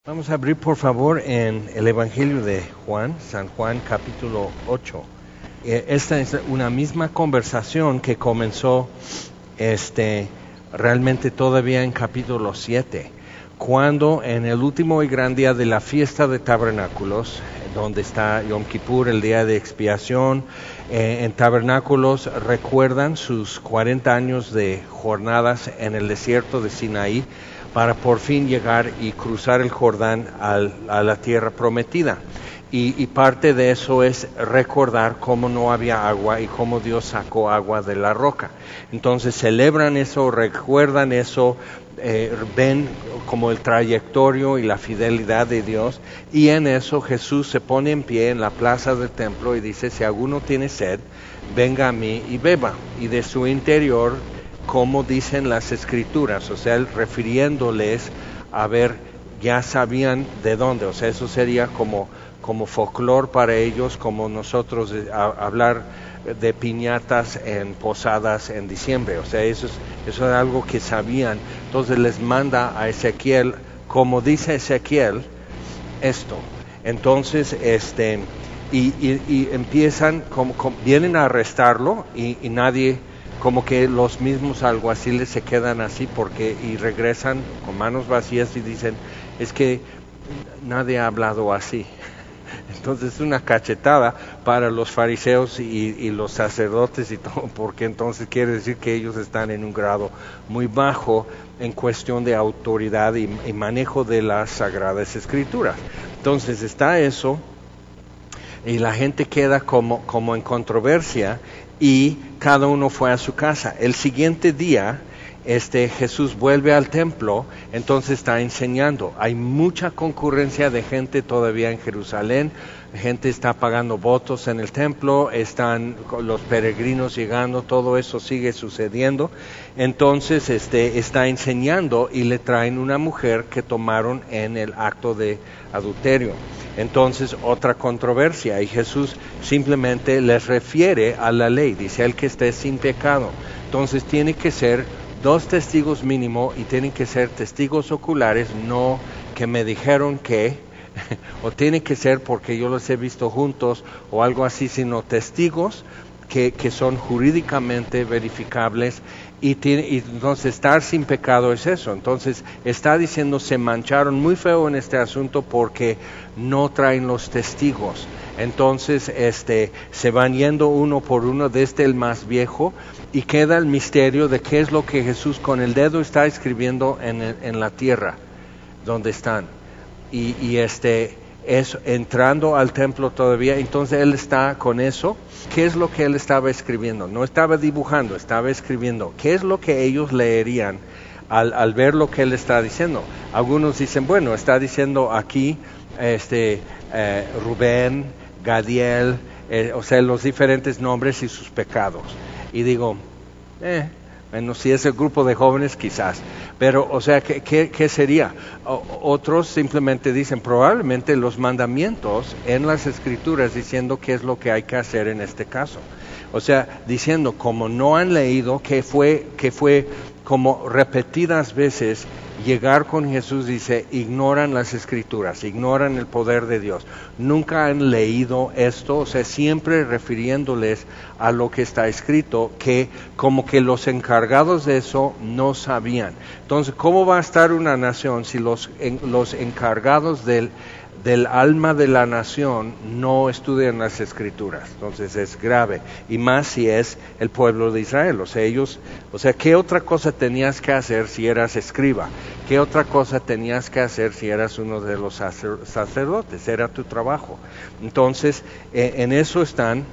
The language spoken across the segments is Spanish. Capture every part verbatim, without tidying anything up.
Vamos a abrir por favor en el Evangelio de Juan, San Juan capítulo ocho. Esta es una misma conversación que comenzó este, realmente todavía en capítulo siete, cuando en el último y gran día de la fiesta de tabernáculos, donde está Yom Kippur, el día de expiación, eh, en tabernáculos recuerdan sus cuarenta años de jornadas en el desierto de Sinaí, para por fin llegar y cruzar el Jordán al, a la tierra prometida. Y, y parte de eso es recordar cómo no había agua y cómo Dios sacó agua de la roca. Entonces celebran eso, recuerdan eso, eh, ven como el trayectorio y la fidelidad de Dios, y en eso Jesús se pone en pie en la plaza del templo y dice: si alguno tiene sed, venga a mí y beba. Y de su interior, como dicen las escrituras, o sea, él refiriéndoles a ver, ya sabían de dónde, o sea, eso sería como, como folclore para ellos, como nosotros a, hablar de piñatas en posadas en diciembre, o sea, eso es, eso es algo que sabían. Entonces les manda a Ezequiel, como dice Ezequiel, esto. Entonces, este, y, y, y empiezan, como, como, vienen a arrestarlo y, y nadie... como que los mismos alguaciles se quedan así porque y regresan con manos vacías y dicen: es que nadie ha hablado así. Entonces es una cachetada para los fariseos y, y los sacerdotes y todo, porque entonces quiere decir que ellos están en un grado muy bajo en cuestión de autoridad y, y manejo de las sagradas escrituras. Entonces está eso y la gente queda como, como en controversia, y cada uno fue a su casa. El siguiente día, este, Jesús vuelve al templo, entonces está enseñando. Hay mucha concurrencia de gente todavía en Jerusalén, gente está pagando votos en el templo, están los peregrinos llegando, todo eso sigue sucediendo. Entonces este, está enseñando y le traen una mujer que tomaron en el acto de adulterio. Entonces otra controversia, y Jesús simplemente les refiere a la ley, dice: el que esté sin pecado. Entonces tiene que ser dos testigos mínimo, y tienen que ser testigos oculares, no que me dijeron que, o tiene que ser porque yo los he visto juntos o algo así, sino testigos que, que son jurídicamente verificables. Y, tiene, y entonces estar sin pecado es eso. Entonces está diciendo: se mancharon muy feo en este asunto porque no traen los testigos. Entonces este, se van yendo uno por uno, desde el más viejo, y queda el misterio de qué es lo que Jesús con el dedo está escribiendo en, el, en la tierra donde están. Y, y este es entrando al templo todavía, entonces él está con eso. ¿Qué es lo que él estaba escribiendo? No estaba dibujando, estaba escribiendo. ¿Qué es lo que ellos leerían al, al ver lo que él está diciendo? Algunos dicen: bueno, está diciendo aquí este eh, Rubén, Gadiel, eh, o sea, los diferentes nombres y sus pecados. Y digo, eh, bueno, si es el grupo de jóvenes quizás, pero o sea, ¿qué, qué, qué sería? O, otros simplemente dicen probablemente los mandamientos en las escrituras, diciendo qué es lo que hay que hacer en este caso. O sea, diciendo, como no han leído, que fue, que fue como repetidas veces llegar con Jesús, dice: ignoran las escrituras, ignoran el poder de Dios, nunca han leído esto, o sea, siempre refiriéndoles a lo que está escrito, que como que los encargados de eso no sabían. Entonces, ¿cómo va a estar una nación si los, en, los encargados del del alma de la nación no estudian las escrituras? Entonces es grave, y más si es el pueblo de Israel. O sea, ellos, o sea, ¿qué otra cosa tenías que hacer si eras escriba? ¿Qué otra cosa tenías que hacer si eras uno de los sacer, sacerdotes? Era tu trabajo. Entonces, eh, en eso están,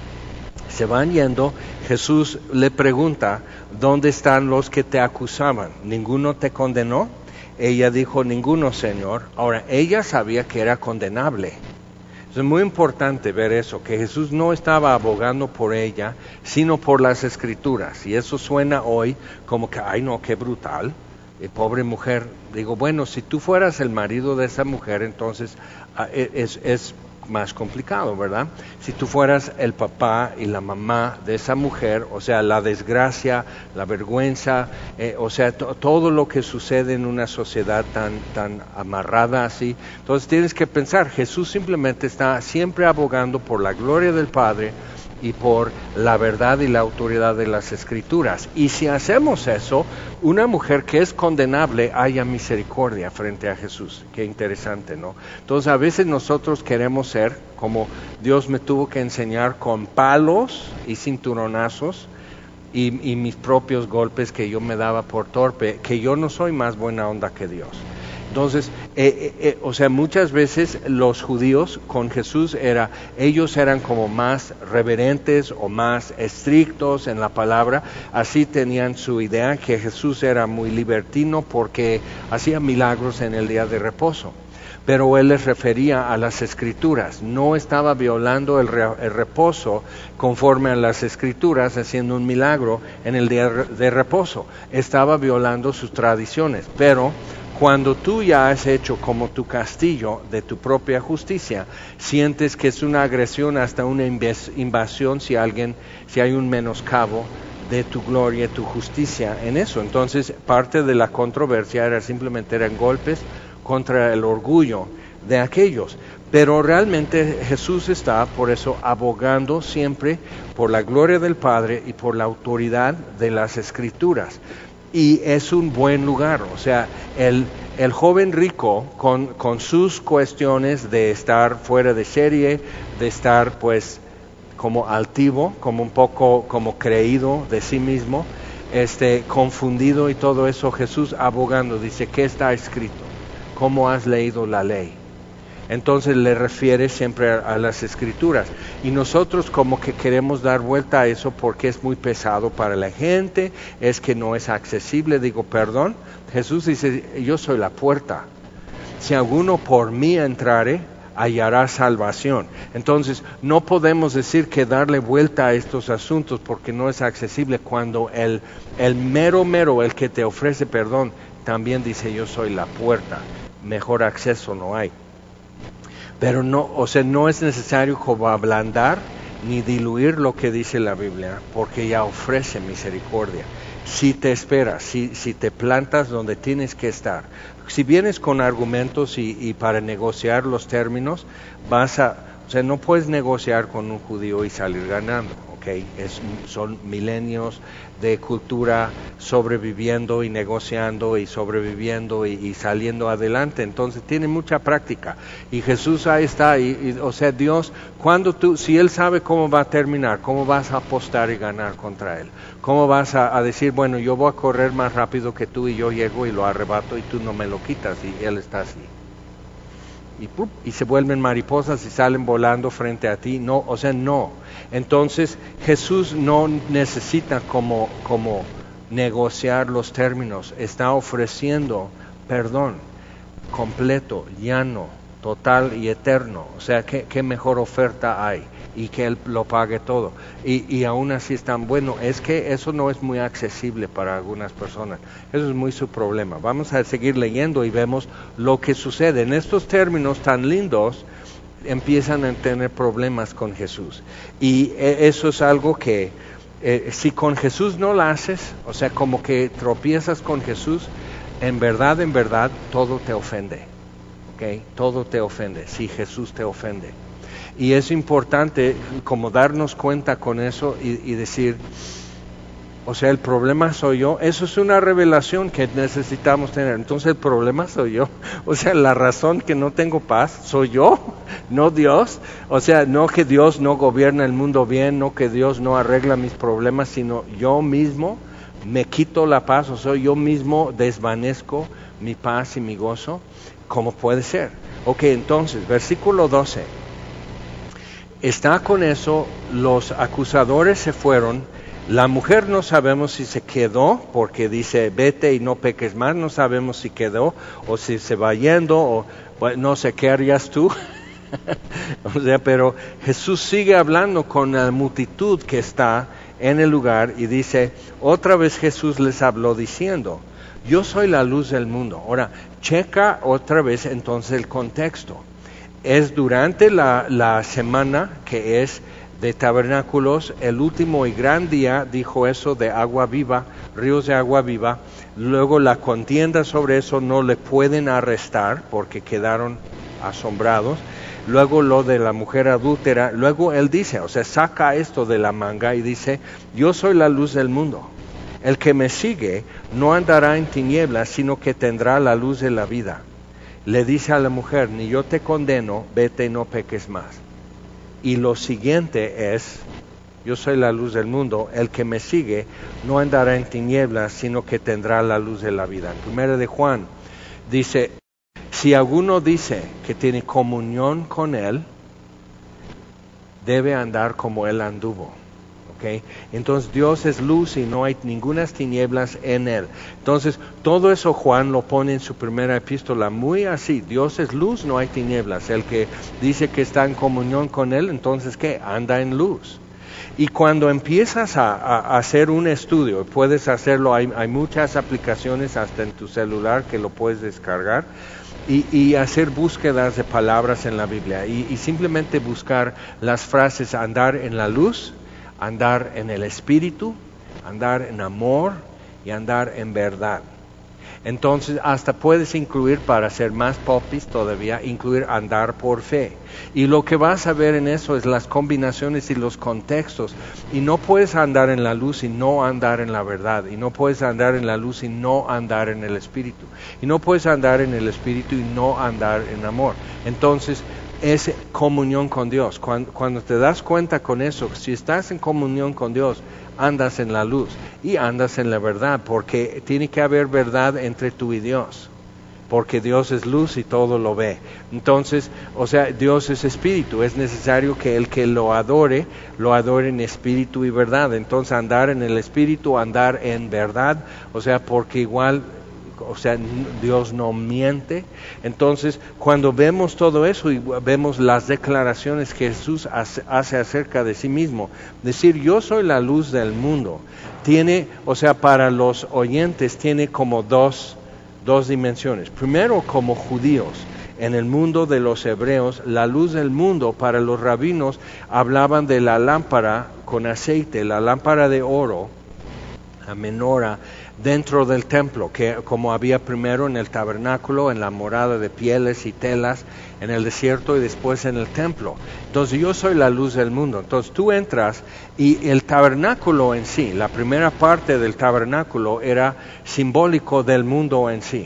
se van yendo. Jesús le pregunta: ¿dónde están los que te acusaban? ¿Ninguno te condenó? Ella dijo: ninguno, Señor. Ahora, ella sabía que era condenable. Es muy importante ver eso, que Jesús no estaba abogando por ella, sino por las escrituras. Y eso suena hoy como que, ay no, qué brutal, eh, pobre mujer. Digo, bueno, si tú fueras el marido de esa mujer, entonces es, es más complicado, ¿verdad? Si tú fueras el papá y la mamá de esa mujer, o sea, la desgracia, la vergüenza, eh, o sea, to- todo lo que sucede en una sociedad tan, tan amarrada así. Entonces tienes que pensar, Jesús simplemente está siempre abogando por la gloria del Padre y por la verdad y la autoridad de las Escrituras. Y si hacemos eso, una mujer que es condenable haya misericordia frente a Jesús. Qué interesante, ¿no? Entonces a veces nosotros queremos ser como Dios me tuvo que enseñar, con palos y cinturonazos y, y mis propios golpes que yo me daba por torpe, que yo no soy más buena onda que Dios. Entonces, eh, eh, o sea, muchas veces los judíos con Jesús era, ellos eran como más reverentes o más estrictos en la palabra, así tenían su idea que Jesús era muy libertino porque hacía milagros en el día de reposo. Pero él les refería a las Escrituras, no estaba violando el, re, el reposo conforme a las Escrituras, haciendo un milagro en el día de reposo, estaba violando sus tradiciones, pero cuando tú ya has hecho como tu castillo de tu propia justicia, sientes que es una agresión, hasta una invasión si alguien, si hay un menoscabo de tu gloria, tu justicia en eso. Entonces, parte de la controversia era simplemente eran golpes contra el orgullo de aquellos. Pero realmente Jesús está, por eso, abogando siempre por la gloria del Padre y por la autoridad de las Escrituras. Y es un buen lugar, o sea, el, el joven rico con, con sus cuestiones de estar fuera de serie, de estar pues como altivo, como un poco como creído de sí mismo, este, confundido y todo eso, Jesús abogando, dice, ¿qué está escrito? ¿Cómo has leído la ley? Entonces le refiere siempre a, a las Escrituras. Y nosotros como que queremos dar vuelta a eso porque es muy pesado para la gente, es que no es accesible. Digo, perdón, Jesús dice, yo soy la puerta. Si alguno por mí entrare, hallará salvación. Entonces no podemos decir que darle vuelta a estos asuntos porque no es accesible cuando el, el mero mero, el que te ofrece perdón, también dice, yo soy la puerta. Mejor acceso no hay. Pero no, o sea, no es necesario como ablandar ni diluir lo que dice la Biblia, porque ya ofrece misericordia. Si te esperas, si, si te plantas donde tienes que estar, si vienes con argumentos y, y para negociar los términos, vas a, o sea, no puedes negociar con un judío y salir ganando, ¿ok? Es, son milenios de cultura sobreviviendo y negociando y sobreviviendo y, y saliendo adelante, entonces tiene mucha práctica. Y Jesús ahí está, y, y, o sea, Dios, cuando tú, si Él sabe cómo va a terminar, cómo vas a apostar y ganar contra Él, cómo vas a, a decir, bueno, yo voy a correr más rápido que tú y yo llego y lo arrebato y tú no me lo quitas, y Él está así. Y, ¡pup! Y se vuelven mariposas y salen volando frente a ti. No, o sea, no. Entonces Jesús no necesita como, como negociar los términos. Está ofreciendo perdón completo, llano, total y eterno. O sea, ¿qué, qué mejor oferta hay? Y que Él lo pague todo. Y, y aún así es tan bueno. Es que eso no es muy accesible para algunas personas. Eso es muy su problema. Vamos a seguir leyendo y vemos lo que sucede. En estos términos tan lindos empiezan a tener problemas con Jesús. Y eso es algo que eh, si con Jesús no lo haces, o sea, como que tropiezas con Jesús, en verdad, en verdad, todo te ofende. ¿Ok? Todo te ofende. Si Jesús te ofende. Y es importante como darnos cuenta con eso y, y decir, o sea, el problema soy yo. Eso es una revelación que necesitamos tener. Entonces el problema soy yo. O sea, la razón que no tengo paz soy yo, no Dios. O sea, no que Dios no gobierna el mundo bien, no que Dios no arregla mis problemas, sino yo mismo me quito la paz, o sea, yo mismo desvanezco mi paz y mi gozo. ¿Cómo puede ser? Ok, entonces, versículo doce. Está con eso, los acusadores se fueron, la mujer no sabemos si se quedó, porque dice vete y no peques más, no sabemos si quedó, o si se va yendo, o bueno, no sé qué harías tú, o sea, pero Jesús sigue hablando con la multitud que está en el lugar, y dice, otra vez Jesús les habló diciendo, yo soy la luz del mundo. Ahora, checa otra vez entonces el contexto. es durante la, la semana que es de tabernáculos, el último y gran día, dijo eso de agua viva, ríos de agua viva. Luego la contienda sobre eso no le pueden arrestar porque quedaron asombrados. Luego lo de la mujer adúltera, luego él dice, o sea, saca esto de la manga y dice, yo soy la luz del mundo. El que me sigue no andará en tinieblas, sino que tendrá la luz de la vida. Le dice a la mujer, ni yo te condeno, vete y no peques más. Y lo siguiente es, yo soy la luz del mundo, el que me sigue no andará en tinieblas, sino que tendrá la luz de la vida. En primera de Juan dice, si alguno dice que tiene comunión con él, debe andar como él anduvo. ¿Okay? Entonces Dios es luz y no hay ninguna tinieblas en él. Entonces todo eso Juan lo pone en su primera epístola muy así, Dios es luz, no hay tinieblas. El que dice que está en comunión con él, entonces ¿qué? Anda en luz. Y cuando empiezas a, a, a hacer un estudio, puedes hacerlo, hay, hay muchas aplicaciones hasta en tu celular que lo puedes descargar y, y hacer búsquedas de palabras en la Biblia y, y simplemente buscar las frases andar en la luz, andar en el espíritu, andar en amor y andar en verdad. Entonces hasta puedes incluir, para ser más popis todavía, incluir andar por fe. Y lo que vas a ver en eso es las combinaciones y los contextos. Y no puedes andar en la luz y no andar en la verdad. Y no puedes andar en la luz y no andar en el espíritu. Y no puedes andar en el espíritu y no andar en amor. Entonces es comunión con Dios. Cuando, cuando te das cuenta con eso, si estás en comunión con Dios, andas en la luz y andas en la verdad, porque tiene que haber verdad entre tú y Dios, porque Dios es luz y todo lo ve. Entonces, o sea, Dios es espíritu, es necesario que el que lo adore, lo adore en espíritu y verdad. Entonces andar en el espíritu, andar en verdad, o sea, porque igual, o sea, Dios no miente. Entonces, cuando vemos todo eso y vemos las declaraciones que Jesús hace, hace acerca de sí mismo, decir yo soy la luz del mundo, tiene, o sea, para los oyentes tiene como dos, dos dimensiones. Primero, como judíos, en el mundo de los hebreos, la luz del mundo para los rabinos hablaban de la lámpara con aceite, la lámpara de oro, la menora, dentro del templo, que como había primero en el tabernáculo, en la morada de pieles y telas, en el desierto y después en el templo. Entonces yo soy la luz del mundo. Entonces tú entras y el tabernáculo en sí, la primera parte del tabernáculo era simbólico del mundo en sí.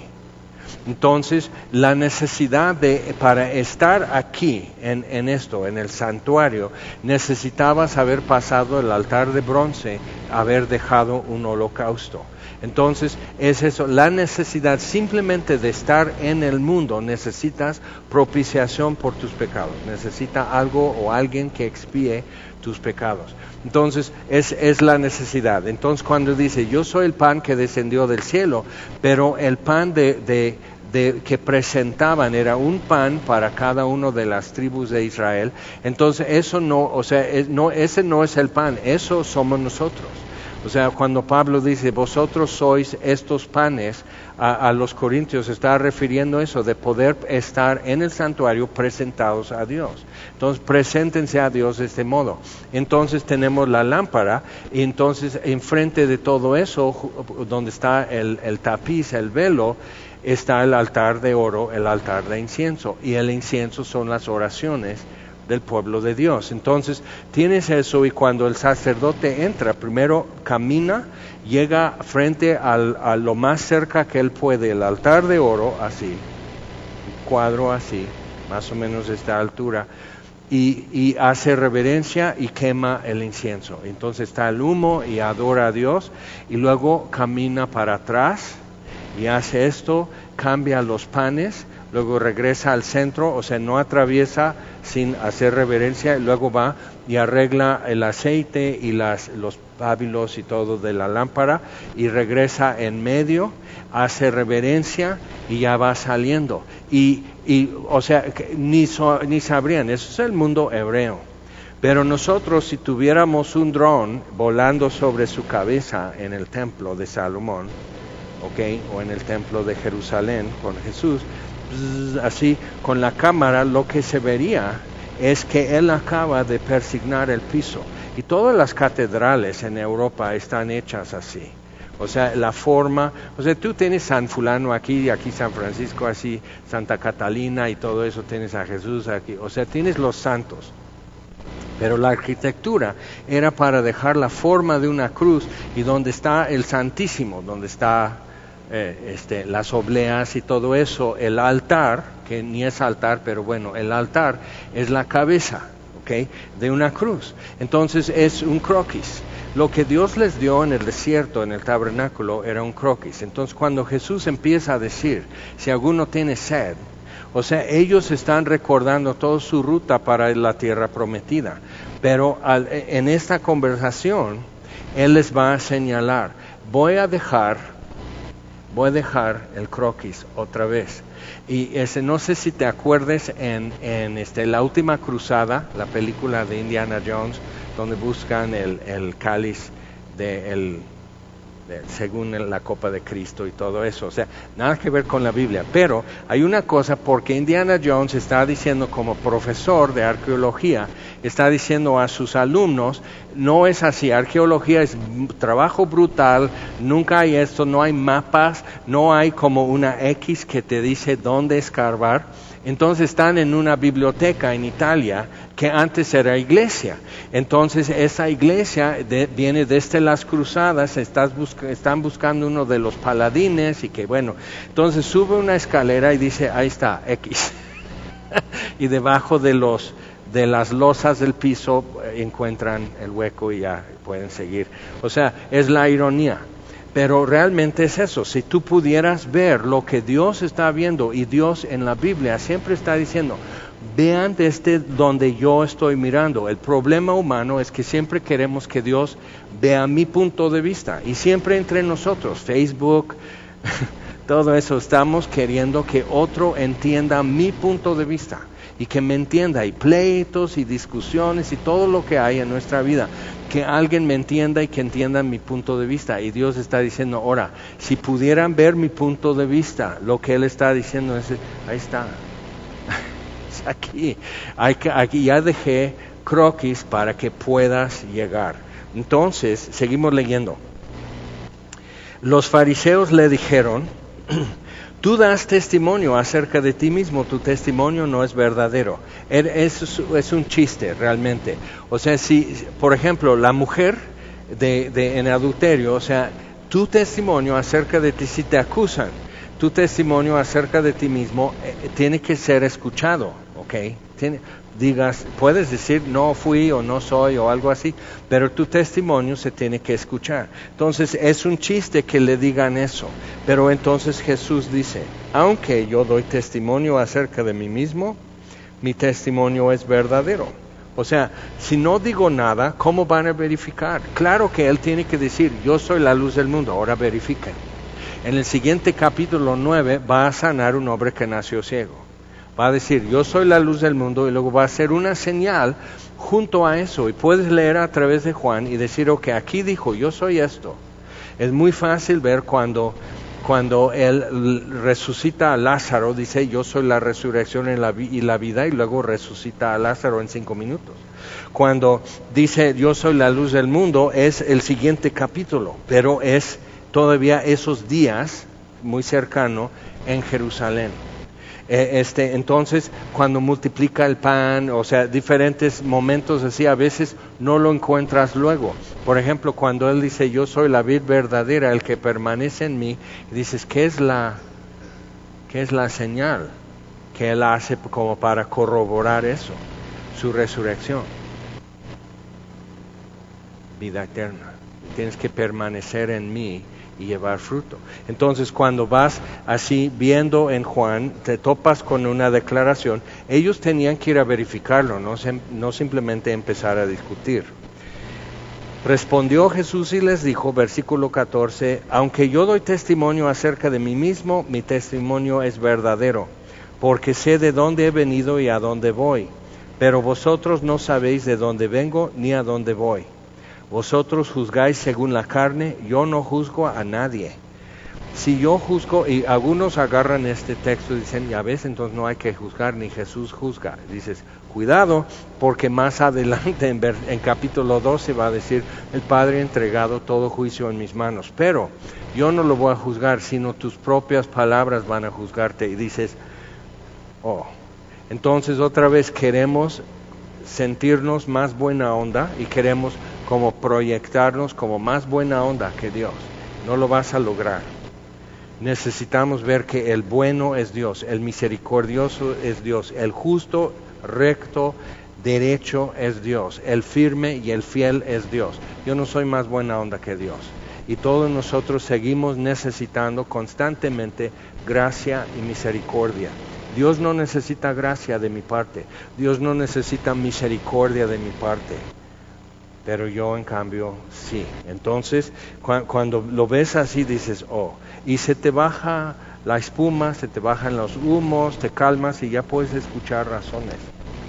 Entonces la necesidad de, para estar aquí en, en esto, en el santuario, necesitabas haber pasado el altar de bronce, haber dejado un holocausto. Entonces es eso, la necesidad simplemente de estar en el mundo, necesitas propiciación por tus pecados, necesita algo o alguien que expíe tus pecados. Entonces es, es la necesidad. Entonces cuando dice yo soy el pan que descendió del cielo, pero el pan de, de, de que presentaban era un pan para cada una de las tribus de Israel, entonces eso no, o sea, es, no, ese no es el pan, eso somos nosotros. O sea, cuando Pablo dice, vosotros sois estos panes, a, a los corintios está refiriendo eso, de poder estar en el santuario presentados a Dios. Entonces, preséntense a Dios de este modo. Entonces tenemos la lámpara, y entonces enfrente de todo eso, donde está el, el tapiz, el velo, está el altar de oro, el altar de incienso. Y el incienso son las oraciones del pueblo de Dios. Entonces tienes eso, y cuando el sacerdote entra, primero camina, llega frente al, a lo más cerca que él puede, el altar de oro, así, un cuadro así, más o menos de esta altura, y, y hace reverencia y quema el incienso. Entonces está el humo y adora a Dios, y luego camina para atrás y hace esto, cambia los panes, luego regresa al centro, o sea, no atraviesa sin hacer reverencia, y luego va y arregla el aceite y las, los pábilos y todo de la lámpara, y regresa en medio, hace reverencia y ya va saliendo. Y, y o sea, ni, so, ni sabrían, eso es el mundo hebreo. Pero nosotros, si tuviéramos un dron volando sobre su cabeza en el templo de Salomón, okay, o en el templo de Jerusalén con Jesús, bzz, así con la cámara, lo que se vería es que él acaba de persignar el piso. Y todas las catedrales en Europa están hechas así. O sea, la forma, o sea, tú tienes San Fulano aquí, aquí San Francisco así, Santa Catalina y todo eso, tienes a Jesús aquí, o sea, tienes los santos. Pero la arquitectura era para dejar la forma de una cruz y donde está el Santísimo, donde está eh, este, las obleas y todo eso, el altar, que ni es altar, pero bueno, el altar es la cabeza, ¿ok?, de una cruz. Entonces es un croquis. Lo que Dios les dio en el desierto, en el tabernáculo, era un croquis. Entonces cuando Jesús empieza a decir, si alguno tiene sed, o sea, ellos están recordando toda su ruta para la tierra prometida. Pero al, en esta conversación, Él les va a señalar, voy a dejar, voy a dejar el croquis otra vez. Y ese, no sé si te acuerdes en, en este, la última cruzada, la película de Indiana Jones, donde buscan el, el cáliz de el, de, según la copa de Cristo y todo eso. O sea, nada que ver con la Biblia. Pero hay una cosa, porque Indiana Jones está diciendo como profesor de arqueología, está diciendo a sus alumnos, no es así, arqueología es trabajo brutal, nunca hay esto, no hay mapas, no hay como una X que te dice dónde escarbar. Entonces están en una biblioteca en Italia que antes era iglesia. Entonces esa iglesia de, viene desde las cruzadas, estás busca, están buscando uno de los paladines y que bueno, entonces sube una escalera y dice, ahí está, X. Y debajo de los de las losas del piso eh, encuentran el hueco y ya pueden seguir. O sea, es la ironía. Pero realmente es eso, si tú pudieras ver lo que Dios está viendo, y Dios en la Biblia siempre está diciendo, vean desde donde yo estoy mirando. El problema humano es que siempre queremos que Dios vea mi punto de vista, y siempre entre nosotros, Facebook, todo eso, estamos queriendo que otro entienda mi punto de vista, y que me entienda, y pleitos y discusiones y todo lo que hay en nuestra vida, que alguien me entienda y que entienda mi punto de vista. Y Dios está diciendo, ahora, si pudieran ver mi punto de vista, lo que Él está diciendo es, ahí está, es aquí, hay que, aquí ya dejé croquis para que puedas llegar. Entonces, seguimos leyendo. Los fariseos le dijeron, tú das testimonio acerca de ti mismo, tu testimonio no es verdadero. Es, es un chiste realmente. O sea, si, por ejemplo, la mujer de, de, en adulterio, o sea, tu testimonio acerca de ti, si te acusan, tu testimonio acerca de ti mismo eh, tiene que ser escuchado, ¿ok? Tiene, digas, puedes decir no fui o no soy o algo así, pero tu testimonio se tiene que escuchar. Entonces es un chiste que le digan eso, pero entonces Jesús dice, aunque yo doy testimonio acerca de mí mismo, mi testimonio es verdadero. O sea, si no digo nada, ¿cómo van a verificar? Claro que Él tiene que decir, yo soy la luz del mundo, ahora verifiquen. En el siguiente capítulo nueve va a sanar un hombre que nació ciego. Va a decir, yo soy la luz del mundo, y luego va a hacer una señal junto a eso. Y puedes leer a través de Juan y decir, ok, aquí dijo, yo soy esto. Es muy fácil ver cuando, cuando Él resucita a Lázaro, dice, yo soy la resurrección y la, y la vida, y luego resucita a Lázaro en cinco minutos. Cuando dice, yo soy la luz del mundo, es el siguiente capítulo, pero es todavía esos días, muy cercano, en Jerusalén. Este, entonces, cuando multiplica el pan, o sea, diferentes momentos así, a veces no lo encuentras luego. Por ejemplo, cuando Él dice, yo soy la vid verdadera, el que permanece en mí, dices, ¿qué es la, qué es la señal que Él hace como para corroborar eso? Su resurrección. Vida eterna. Tienes que permanecer en mí y llevar fruto. Entonces, cuando vas así viendo en Juan, te topas con una declaración, ellos tenían que ir a verificarlo, no, se, no simplemente empezar a discutir. Respondió Jesús y les dijo, versículo catorce, aunque yo doy testimonio acerca de mí mismo, mi testimonio es verdadero, porque sé de dónde he venido y a dónde voy, pero vosotros no sabéis de dónde vengo ni a dónde voy. Vosotros juzgáis según la carne, yo no juzgo a nadie. si yo juzgo, y algunos agarran este texto y dicen, ya ves, entonces no hay que juzgar, ni Jesús juzga. Dices, cuidado, porque más adelante en, ver, en capítulo doce va a decir, el Padre ha entregado todo juicio en mis manos, pero yo no lo voy a juzgar, sino tus propias palabras van a juzgarte. Y dices, oh, entonces otra vez queremos sentirnos más buena onda y queremos como proyectarnos como más buena onda que Dios. No lo vas a lograr. Necesitamos ver que el bueno es Dios, el misericordioso es Dios, el justo, recto, derecho es Dios, el firme y el fiel es Dios. Yo no soy más buena onda que Dios. Y todos nosotros seguimos necesitando constantemente gracia y misericordia. Dios no necesita gracia de mi parte, Dios no necesita misericordia de mi parte, pero yo en cambio sí. Entonces cu- cuando lo ves así dices, oh, y se te baja la espuma, se te bajan los humos, te calmas y ya puedes escuchar razones.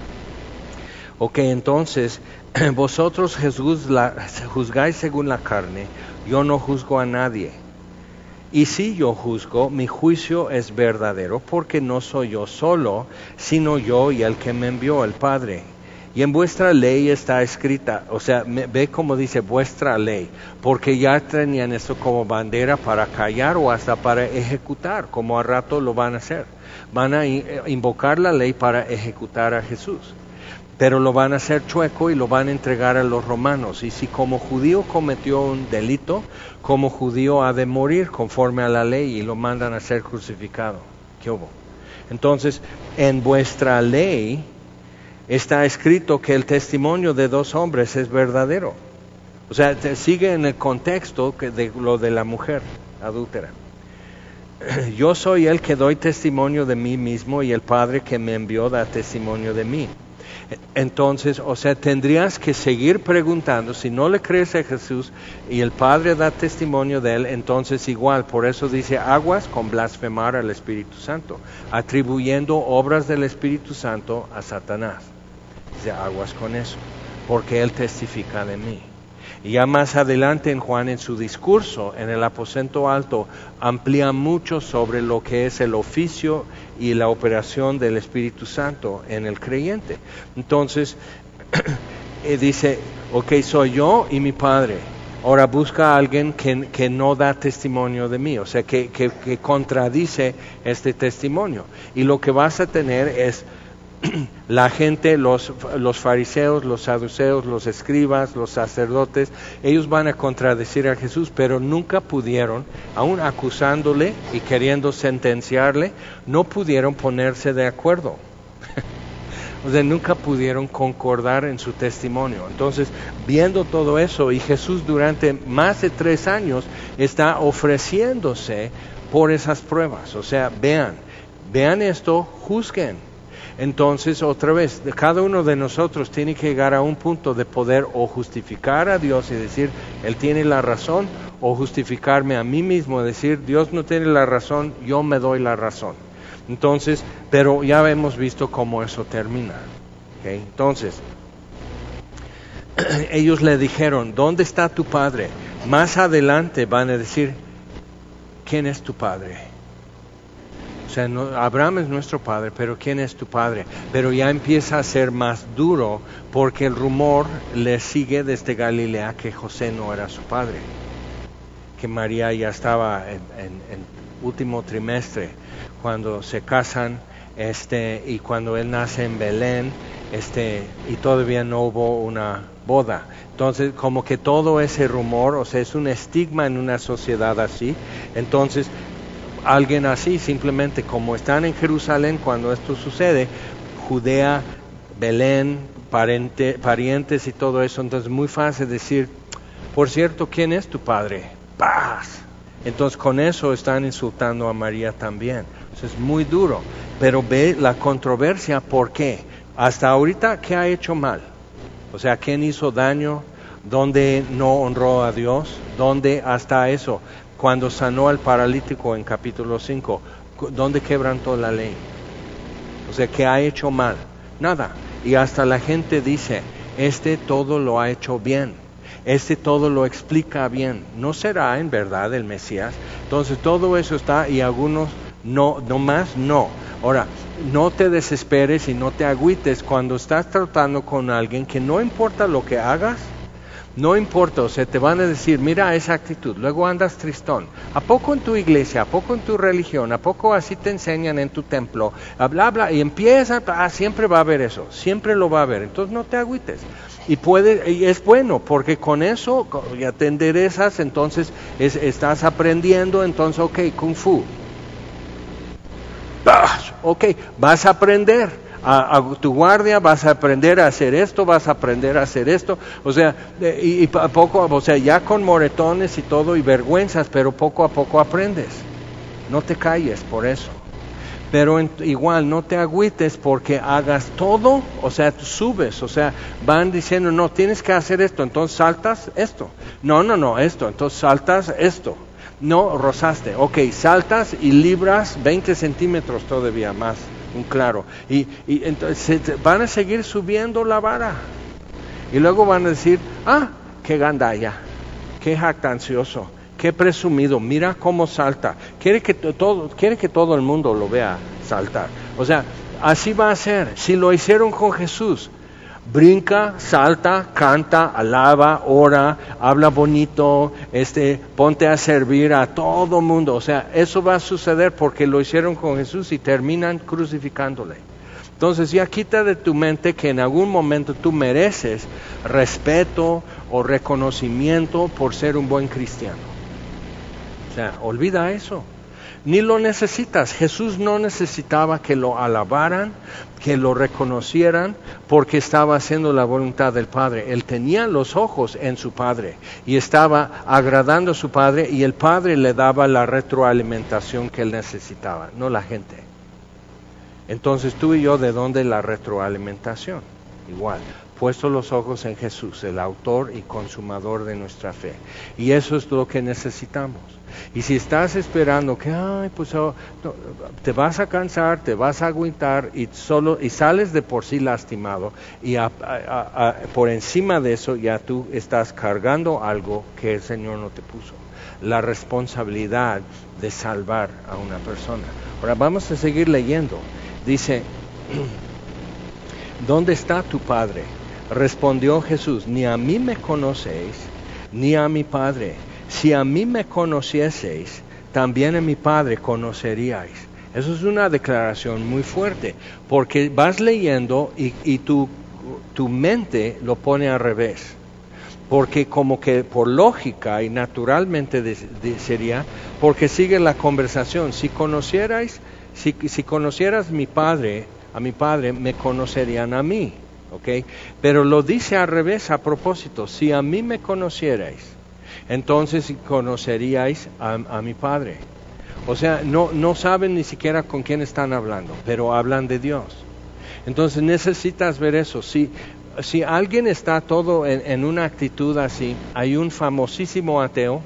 Ok, entonces vosotros Jesús la, juzgáis según la carne, yo no juzgo a nadie. Y si yo juzgo, mi juicio es verdadero, porque no soy yo solo, sino yo y el que me envió, el Padre. Y en vuestra ley está escrita, o sea, me, ve como dice vuestra ley, porque ya tenían esto como bandera para callar o hasta para ejecutar, como a rato lo van a hacer. Van a invocar la ley para ejecutar a Jesús. Pero lo van a hacer chueco y lo van a entregar a los romanos. Y si como judío cometió un delito, como judío ha de morir conforme a la ley y lo mandan a ser crucificado. ¿Qué hubo? Entonces, en vuestra ley está escrito que el testimonio de dos hombres es verdadero. O sea, te sigue en el contexto que de lo de la mujer adúltera. Yo soy el que doy testimonio de mí mismo y el Padre que me envió da testimonio de mí. Entonces, o sea, tendrías que seguir preguntando, si no le crees a Jesús y el Padre da testimonio de él, entonces igual, por eso dice aguas con blasfemar al Espíritu Santo, atribuyendo obras del Espíritu Santo a Satanás. Dice aguas con eso, porque él testifica de mí. Y ya más adelante en Juan, en su discurso en el aposento alto, amplía mucho sobre lo que es el oficio y la operación del Espíritu Santo en el creyente. Entonces, dice, ok, soy yo y mi Padre. Ahora busca a alguien que, que no da testimonio de mí, o sea, que, que, que contradice este testimonio. Y lo que vas a tener es la gente, los, los fariseos, los saduceos, los escribas, los sacerdotes, ellos van a contradecir a Jesús, pero nunca pudieron, aún acusándole y queriendo sentenciarle, no pudieron ponerse de acuerdo. O sea, nunca pudieron concordar en su testimonio. Entonces, viendo todo eso, y Jesús durante más de tres años está ofreciéndose por esas pruebas. O sea, vean, vean esto, juzguen. Entonces, otra vez, cada uno de nosotros tiene que llegar a un punto de poder o justificar a Dios y decir, Él tiene la razón, o justificarme a mí mismo y decir, Dios no tiene la razón, yo me doy la razón. Entonces, pero ya hemos visto cómo eso termina. ¿Okay? Entonces, ellos le dijeron, ¿dónde está tu padre? Más adelante van a decir, ¿quién es tu padre? O sea, no, Abraham es nuestro padre, pero ¿quién es tu padre? Pero ya empieza a ser más duro porque el rumor le sigue desde Galilea que José no era su padre, que María ya estaba en, en, en último trimestre cuando se casan, este, y cuando él nace en Belén, este, y todavía no hubo una boda. Entonces, como que todo ese rumor, o sea, es un estigma en una sociedad así. Entonces, alguien así, simplemente como están en Jerusalén cuando esto sucede, Judea, Belén, parente, parientes y todo eso, entonces es muy fácil decir, por cierto, ¿quién es tu padre? ¡Paz! Entonces con eso están insultando a María también. Entonces es muy duro, pero ve la controversia, ¿por qué? Hasta ahorita, ¿qué ha hecho mal? O sea, ¿quién hizo daño? ¿Dónde no honró a Dios? ¿Dónde hasta eso? Cuando sanó al paralítico en capítulo cinco, ¿dónde quebrantó la ley? O sea, ¿qué ha hecho mal? Nada. Y hasta la gente dice, este todo lo ha hecho bien. Este todo lo explica bien. ¿No será en verdad el Mesías? Entonces todo eso está y algunos no, no más no. Ahora, no te desesperes y no te agüites cuando estás tratando con alguien que no importa lo que hagas, no importa, o sea, te van a decir, mira esa actitud, luego andas tristón. ¿A poco en tu iglesia, a poco en tu religión, a poco así te enseñan en tu templo? Bla, bla, y empieza, ah, siempre va a haber eso, siempre lo va a haber, entonces no te agüites. Y puede, y es bueno, porque con eso ya te enderezas, entonces es, estás aprendiendo, entonces, ok, Kung Fu. Ok, vas a aprender. A, a tu guardia, vas a aprender a hacer esto, vas a aprender a hacer esto, o sea, y, y a poco, o sea, ya con moretones y todo y vergüenzas, pero poco a poco aprendes. No te calles por eso. Pero en, igual no te agüites porque hagas todo, o sea, tú subes, o sea, van diciendo, no, tienes que hacer esto, entonces saltas esto. No, no, no, esto, entonces saltas esto. No, rozaste, ok, saltas y libras veinte centímetros todavía más. Un claro, y, y entonces van a seguir subiendo la vara y luego van a decir, ah, qué gandalla, qué jactancioso, qué presumido, mira cómo salta, quiere que todo, quiere que todo el mundo lo vea saltar. O sea, así va a ser. Si lo hicieron con Jesús, brinca, salta, canta, alaba, ora, habla bonito, este, ponte a servir a todo mundo. O sea, eso va a suceder porque lo hicieron con Jesús y terminan crucificándole. Entonces ya quita de tu mente que en algún momento tú mereces respeto o reconocimiento por ser un buen cristiano. O sea, olvida eso. Ni lo necesitas. Jesús no necesitaba que lo alabaran, que lo reconocieran, porque estaba haciendo la voluntad del Padre. Él tenía los ojos en su Padre y estaba agradando a su Padre, y el Padre le daba la retroalimentación que él necesitaba, no la gente. Entonces tú y yo, ¿de dónde la retroalimentación? Igual, puesto los ojos en Jesús, el autor y consumador de nuestra fe. Y eso es lo que necesitamos. Y si estás esperando que, ay, pues oh, no, te vas a cansar, te vas a aguantar y solo y sales de por sí lastimado, y a, a, a, por encima de eso ya tú estás cargando algo que el Señor no te puso, la responsabilidad de salvar a una persona. Ahora vamos a seguir leyendo. Dice, ¿dónde está tu Padre? Respondió Jesús, ni a mí me conocéis, ni a mi Padre. Si a mí me conocieseis, también a mi Padre conoceríais. Eso es una declaración muy fuerte, porque vas leyendo y, y tu, tu mente lo pone al revés. Porque como que por lógica y naturalmente de, de, sería, porque sigue la conversación. Si conocierais, si, si conocieras mi Padre, a mi Padre, me conocerían a mí. ¿Okay? Pero lo dice al revés a propósito. Si a mí me conocierais, entonces conoceríais a, a mi Padre. O sea, no, no saben ni siquiera con quién están hablando, pero hablan de Dios. Entonces necesitas ver eso. Si, si alguien está todo en, en una actitud así, hay un famosísimo ateo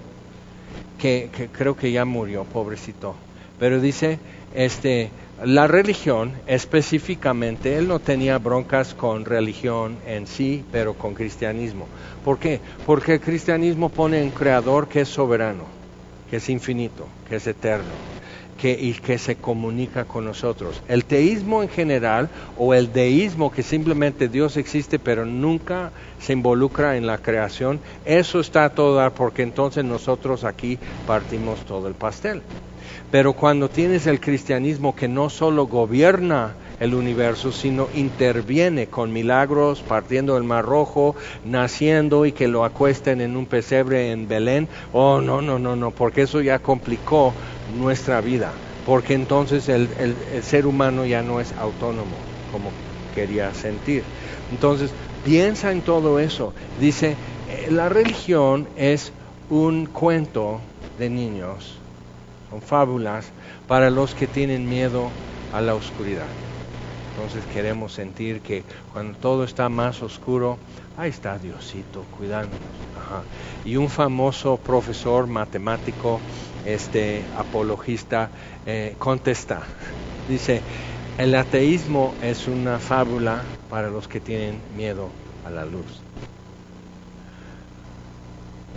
que, que creo que ya murió, pobrecito, pero dice, este, la religión específicamente, él no tenía broncas con religión en sí, pero con cristianismo. ¿Por qué? Porque el cristianismo pone un creador que es soberano, que es infinito, que es eterno, que, y que se comunica con nosotros. El teísmo en general, o el deísmo, que simplemente Dios existe pero nunca se involucra en la creación, eso está a todo dar, porque entonces nosotros aquí partimos todo el pastel. Pero cuando tienes el cristianismo que no solo gobierna el universo, sino interviene con milagros, partiendo el Mar Rojo, naciendo y que lo acuesten en un pesebre en Belén, oh no, no, no, no, porque eso ya complicó nuestra vida, porque entonces el, el, el ser humano ya no es autónomo como quería sentir. Entonces piensa en todo eso. Dice, la religión es un cuento de niños, son fábulas para los que tienen miedo a la oscuridad. Entonces queremos sentir que cuando todo está más oscuro, ahí está Diosito cuidándonos. Ajá. Y un famoso profesor matemático, este apologista, eh, contesta, dice, el ateísmo es una fábula para los que tienen miedo a la luz.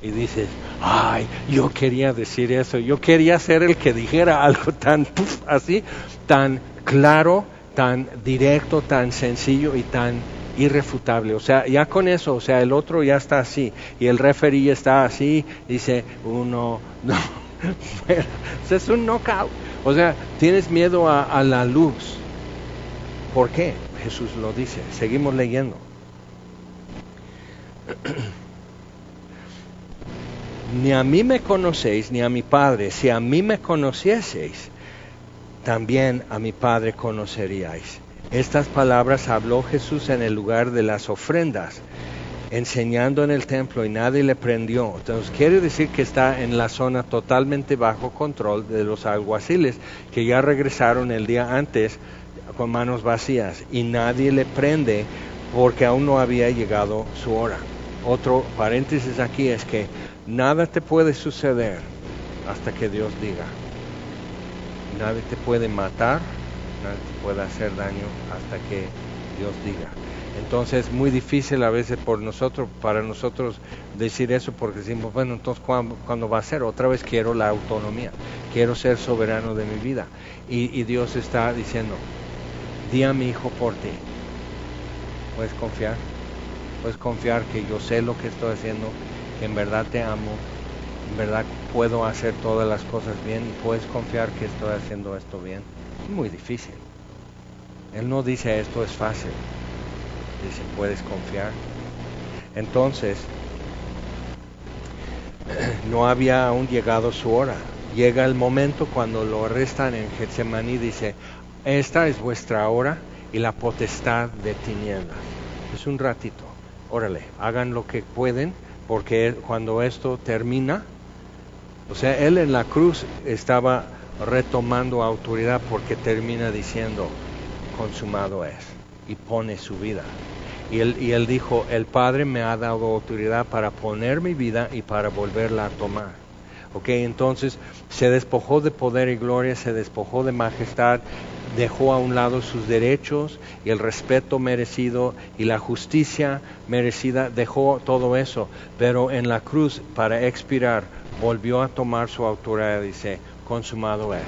Y dices, ay, yo quería decir eso, yo quería ser el que dijera algo tan puf, así, tan claro, tan directo, tan sencillo y tan irrefutable. O sea, ya con eso, o sea, el otro ya está así, y el referee está así, dice, uno, no, o sea, es un knockout. O sea, tienes miedo a, a la luz. ¿Por qué? Jesús lo dice. Seguimos leyendo. Ni a mí me conocéis, ni a mi Padre. Si a mí me conocieseis, también a mi Padre conoceríais. Estas palabras habló Jesús en el lugar de las ofrendas, enseñando en el templo, y nadie le prendió. Entonces quiere decir que está en la zona totalmente bajo control de los alguaciles, que ya regresaron el día antes con manos vacías, y nadie le prende porque aún no había llegado su hora. Otro paréntesis aquí es que nada te puede suceder hasta que Dios diga. Nadie te puede matar, nadie te puede hacer daño hasta que Dios diga. Entonces es muy difícil a veces por nosotros, para nosotros decir eso, porque decimos, bueno, entonces ¿cuándo, ¿cuándo va a ser? Otra vez quiero la autonomía, quiero ser soberano de mi vida. Y, y Dios está diciendo, di a mi hijo por ti. ¿Puedes confiar? Puedes confiar que yo sé lo que estoy haciendo, que en verdad te amo, en verdad puedo hacer todas las cosas bien, y puedes confiar que estoy haciendo esto bien. Es muy difícil. Él no dice esto es fácil, dice puedes confiar. Entonces, no había aún llegado su hora. Llega el momento cuando lo arrestan en Getsemaní, dice, esta es vuestra hora y la potestad de tinieblas. Es un ratito. Órale, hagan lo que pueden, porque él, cuando esto termina, o sea, él en la cruz estaba retomando autoridad, porque termina diciendo, consumado es, y pone su vida. Y él, y él dijo, el Padre me ha dado autoridad para poner mi vida y para volverla a tomar. Ok, entonces se despojó de poder y gloria, se despojó de majestad, dejó a un lado sus derechos y el respeto merecido y la justicia merecida, dejó todo eso, pero en la cruz, para expirar, volvió a tomar su autoridad y dice, consumado es.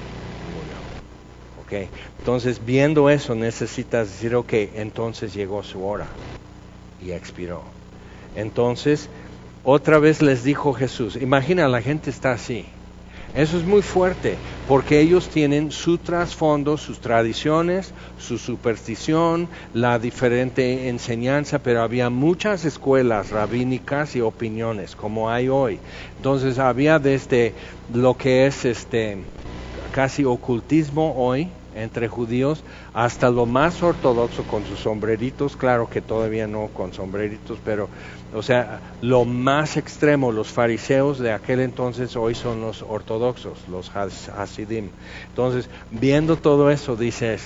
Okay. Entonces, viendo eso, necesitas decir, ok, entonces llegó su hora y expiró. Entonces, otra vez les dijo Jesús, imagina, la gente está así. Eso es muy fuerte, porque ellos tienen su trasfondo, sus tradiciones, su superstición, la diferente enseñanza, pero había muchas escuelas rabínicas y opiniones, como hay hoy. Entonces, había desde lo que es este casi ocultismo hoy entre judíos, hasta lo más ortodoxo con sus sombreritos, claro que todavía no con sombreritos, pero o sea, lo más extremo, los fariseos de aquel entonces hoy son los ortodoxos, los hasidim. Entonces, viendo todo eso dices,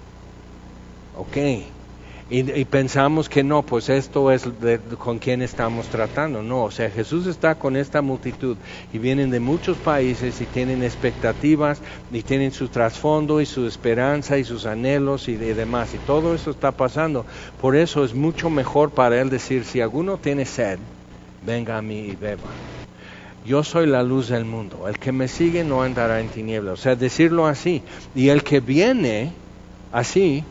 ok, y, y pensamos que no, pues esto es de, de, con quien estamos tratando. No, o sea, Jesús está con esta multitud y vienen de muchos países y tienen expectativas y tienen su trasfondo y su esperanza y sus anhelos y, de, y demás, y todo eso está pasando. Por eso es mucho mejor para él decir, si alguno tiene sed, venga a mí y beba. Yo soy la luz del mundo, el que me sigue no andará en tinieblas. O sea, decirlo así, y el que viene así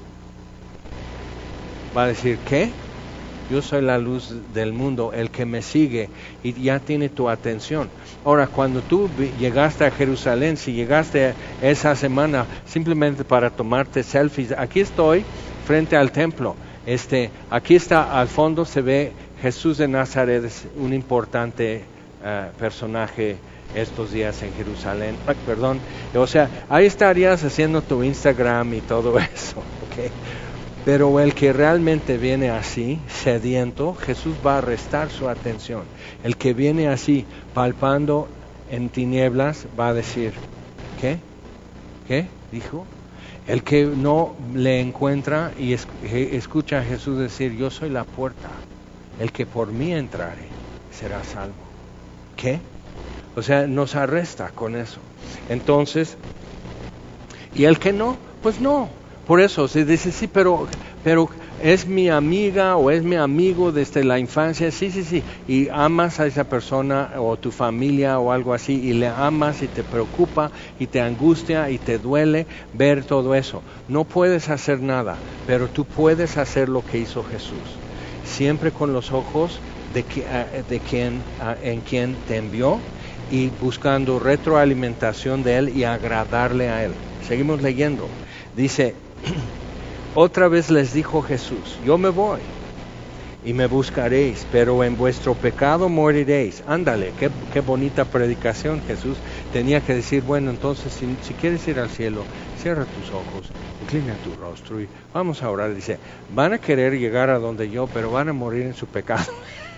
va a decir, ¿qué? Yo soy la luz del mundo, el que me sigue, y ya tiene tu atención. Ahora, cuando tú llegaste a Jerusalén, si llegaste esa semana simplemente para tomarte selfies, aquí estoy frente al templo. Este, aquí está, al fondo se ve Jesús de Nazaret, es un importante uh, personaje estos días en Jerusalén. Ay, perdón, o sea, ahí estarías haciendo tu Instagram y todo eso, ¿ok? Pero el que realmente viene así, sediento, Jesús va a arrestar su atención. El que viene así, palpando en tinieblas, va a decir, ¿qué? ¿Qué? Dijo. El que no le encuentra y es, escucha a Jesús decir, yo soy la puerta. El que por mí entrare, será salvo. ¿Qué? O sea, nos arresta con eso. Entonces, y el que no, pues no. Por eso se dice, sí, pero, pero es mi amiga o es mi amigo desde la infancia, sí, sí, sí, y amas a esa persona o tu familia o algo así, y le amas y te preocupa y te angustia y te duele ver todo eso. No puedes hacer nada, pero tú puedes hacer lo que hizo Jesús, siempre con los ojos de, de quien, en quien te envió y buscando retroalimentación de Él y agradarle a Él. Seguimos leyendo. Dice, otra vez les dijo Jesús, yo me voy y me buscaréis, pero en vuestro pecado moriréis. Ándale, qué, qué bonita predicación. Jesús tenía que decir, bueno, entonces si, si quieres ir al cielo, cierra tus ojos, inclina tu rostro y vamos a orar. Dice, van a querer llegar a donde yo, pero van a morir en su pecado.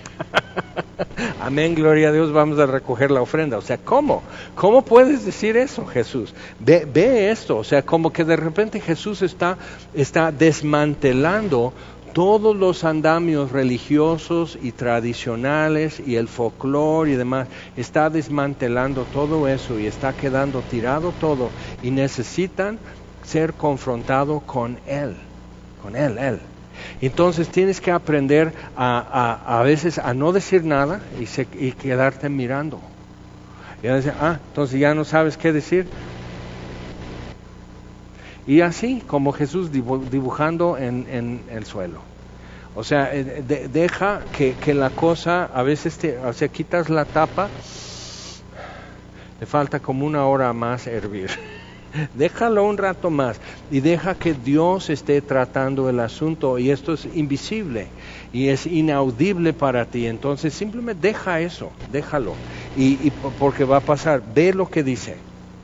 Amén, gloria a Dios, vamos a recoger la ofrenda. O sea, ¿cómo? ¿Cómo puedes decir eso, Jesús? Ve, ve esto, o sea, como que de repente Jesús está, está desmantelando todos los andamios religiosos y tradicionales y el folclore y demás. Está desmantelando todo eso y está quedando tirado todo y necesitan ser confrontados con Él, con Él, Él. Entonces tienes que aprender a, a, a veces a no decir nada y, se, y quedarte mirando. Y a decir, ah, entonces ya no sabes qué decir. Y así, como Jesús dibujando en, en el suelo. O sea, de, deja que, que la cosa, a veces te, o sea, quitas la tapa, le falta como una hora más hervir. Déjalo un rato más y deja que Dios esté tratando el asunto, y esto es invisible y es inaudible para ti, entonces simplemente deja eso, déjalo y, y porque va a pasar. Ve lo que dice,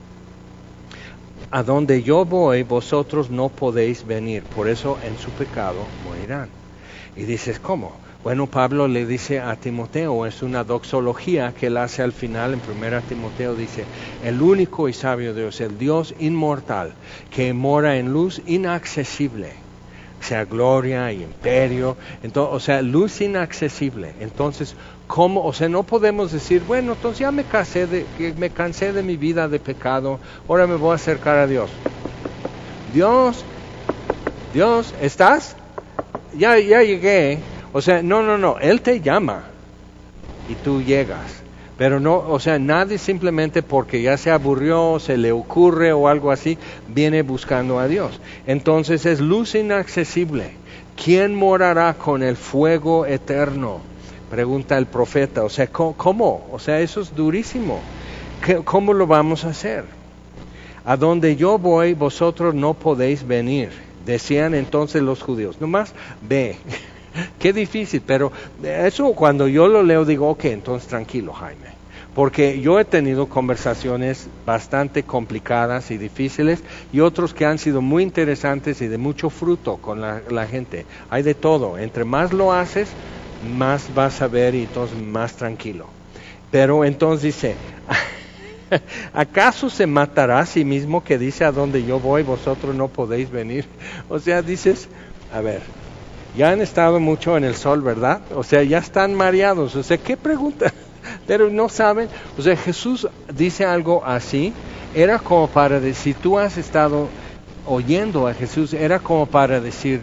a donde yo voy vosotros no podéis venir, por eso en su pecado morirán. Y dices, ¿cómo? Bueno, Pablo le dice a Timoteo, es una doxología que él hace al final en primera Timoteo, dice, el único y sabio Dios, el Dios inmortal, que mora en luz inaccesible, sea gloria y imperio, entonces, o sea, luz inaccesible. Entonces, ¿cómo? O sea, no podemos decir, bueno, entonces ya me cansé de, me cansé de mi vida de pecado, ahora me voy a acercar a Dios. Dios, Dios, ¿estás? Ya, ya llegué. O sea, no, no, no, Él te llama y tú llegas, pero no, o sea, nadie simplemente porque ya se aburrió, se le ocurre o algo así, viene buscando a Dios. Entonces es luz inaccesible. ¿Quién morará con el fuego eterno? Pregunta el profeta. O sea, ¿cómo? O sea, eso es durísimo. ¿Cómo lo vamos a hacer? A donde yo voy, vosotros no podéis venir, decían entonces los judíos. Nomás ve. Qué difícil, pero eso cuando yo lo leo digo, ok, entonces tranquilo, Jaime, porque yo he tenido conversaciones bastante complicadas y difíciles y otros que han sido muy interesantes y de mucho fruto con la, la gente. Hay de todo, entre más lo haces, más vas a ver y entonces más tranquilo. Pero entonces dice, ¿acaso se matará a sí mismo que dice a donde yo voy vosotros no podéis venir? O sea, dices, a ver, ya han estado mucho en el sol, ¿verdad? O sea, ya están mareados. O sea, ¿qué pregunta? Pero no saben. O sea, Jesús dice algo así. Era como para decir, si tú has estado oyendo a Jesús, era como para decir,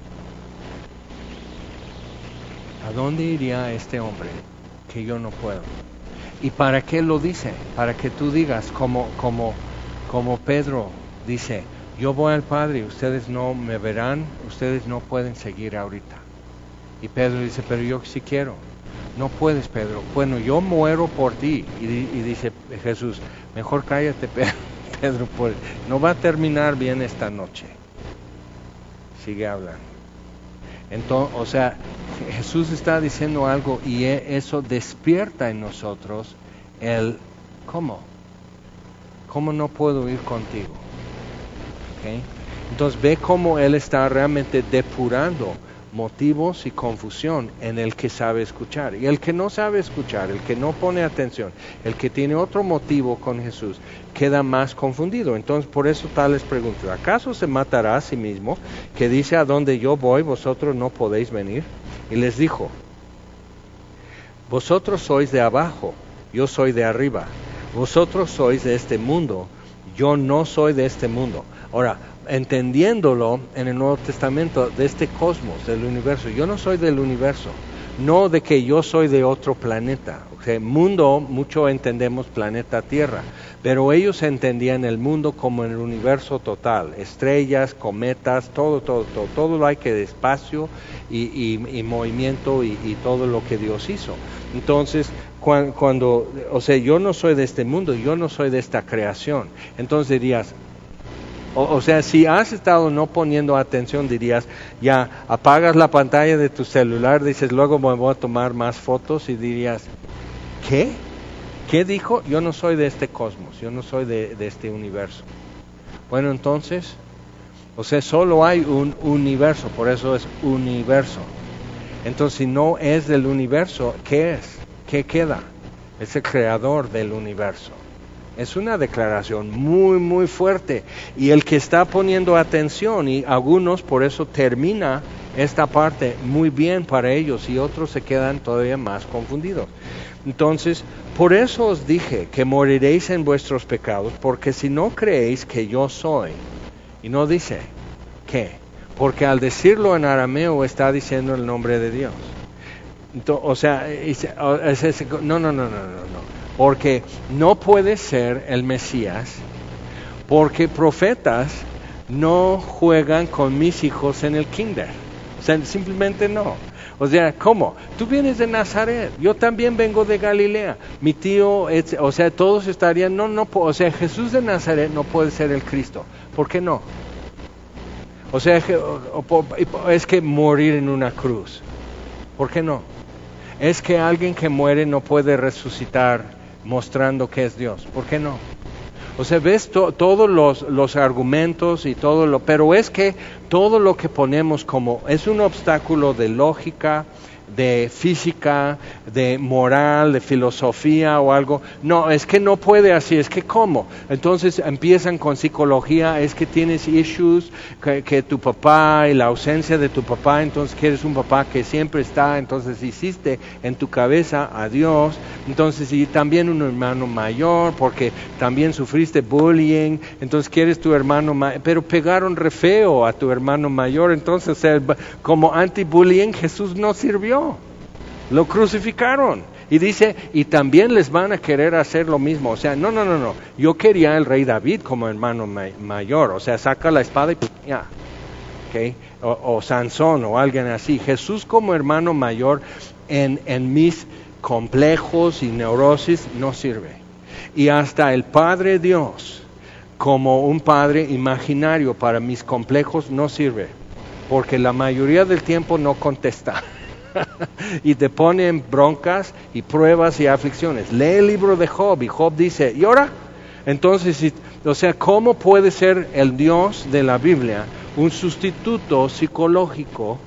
¿a dónde iría este hombre que yo no puedo? ¿Y para qué lo dice? Para que tú digas, como, como, como Pedro dice, yo voy al Padre, ustedes no me verán, ustedes no pueden seguir ahorita. Y Pedro dice, pero yo sí quiero. No puedes, Pedro. Bueno, yo muero por ti. Y, y dice Jesús, mejor cállate, Pedro, Pedro, pues, no va a terminar bien esta noche. Sigue hablando. Entonces, o sea, Jesús está diciendo algo y eso despierta en nosotros el, ¿cómo? ¿Cómo no puedo ir contigo? ¿Okay? Entonces ve cómo Él está realmente depurando motivos y confusión en el que sabe escuchar. Y el que no sabe escuchar, el que no pone atención, el que tiene otro motivo con Jesús, queda más confundido. Entonces por eso tales preguntas. ¿Acaso se matará a sí mismo que dice a donde yo voy vosotros no podéis venir? Y les dijo, vosotros sois de abajo, yo soy de arriba. Vosotros sois de este mundo, yo no soy de este mundo. Ahora, entendiéndolo en el Nuevo Testamento de este cosmos, del universo. Yo no soy del universo, no de que yo soy de otro planeta. O sea, mundo, mucho entendemos planeta Tierra, pero ellos entendían el mundo como el universo total, estrellas, cometas, todo, todo, todo, todo lo hay que de espacio y, y, y movimiento y, y todo lo que Dios hizo. Entonces, cuando, cuando, o sea, yo no soy de este mundo, yo no soy de esta creación. Entonces dirías, o, o sea, si has estado no poniendo atención, dirías, ya apagas la pantalla de tu celular, dices, luego me voy a tomar más fotos y dirías, ¿qué? ¿Qué dijo? Yo no soy de este cosmos, yo no soy de, de este universo. Bueno, entonces, o sea, solo hay un universo, por eso es universo. Entonces, si no es del universo, ¿qué es? ¿Qué queda? Es el creador del universo. Es una declaración muy, muy fuerte. Y el que está poniendo atención, y algunos por eso termina esta parte muy bien para ellos, y otros se quedan todavía más confundidos. Entonces, por eso os dije que moriréis en vuestros pecados, porque si no creéis que yo soy, y no dice ¿qué? Porque al decirlo en arameo está diciendo el nombre de Dios. Entonces, o sea, es, es, es, no, no, no, no, no, no. Porque no puede ser el Mesías, porque profetas no juegan con mis hijos en el kinder. O sea, simplemente no. O sea, ¿cómo? Tú vienes de Nazaret, yo también vengo de Galilea. Mi tío, es, o sea, todos estarían, no, no, o sea, Jesús de Nazaret no puede ser el Cristo. ¿Por qué no? O sea, es que morir en una cruz. ¿Por qué no? Es que alguien que muere no puede resucitar mostrando que es Dios. ¿Por qué no? O sea, ves to, todos los, los argumentos y todo lo, pero es que todo lo que ponemos como es un obstáculo de lógica, de física, de moral, de filosofía o algo. No, es que no puede así, es que ¿cómo? Entonces empiezan con psicología, es que tienes issues, que, que tu papá y la ausencia de tu papá, entonces quieres un papá que siempre está, entonces hiciste en tu cabeza a Dios, entonces y también un hermano mayor, porque también sufriste bullying, entonces quieres tu hermano mayor, pero pegaron re feo a tu hermano mayor, entonces o sea, como anti-bullying Jesús no sirvió. Lo crucificaron y dice, y también les van a querer hacer lo mismo. O sea, no, no, no, no. Yo quería el rey David como hermano ma- mayor. O sea, saca la espada y ya. ¿Okay? O, o Sansón o alguien así. Jesús como hermano mayor en, en mis complejos y neurosis no sirve. Y hasta el Padre Dios como un padre imaginario para mis complejos no sirve. Porque la mayoría del tiempo no contesta. Y te pone en broncas y pruebas y aflicciones. Lee el libro de Job y Job dice, ¿y ahora? Entonces, o sea, ¿cómo puede ser el Dios de la Biblia un sustituto psicológico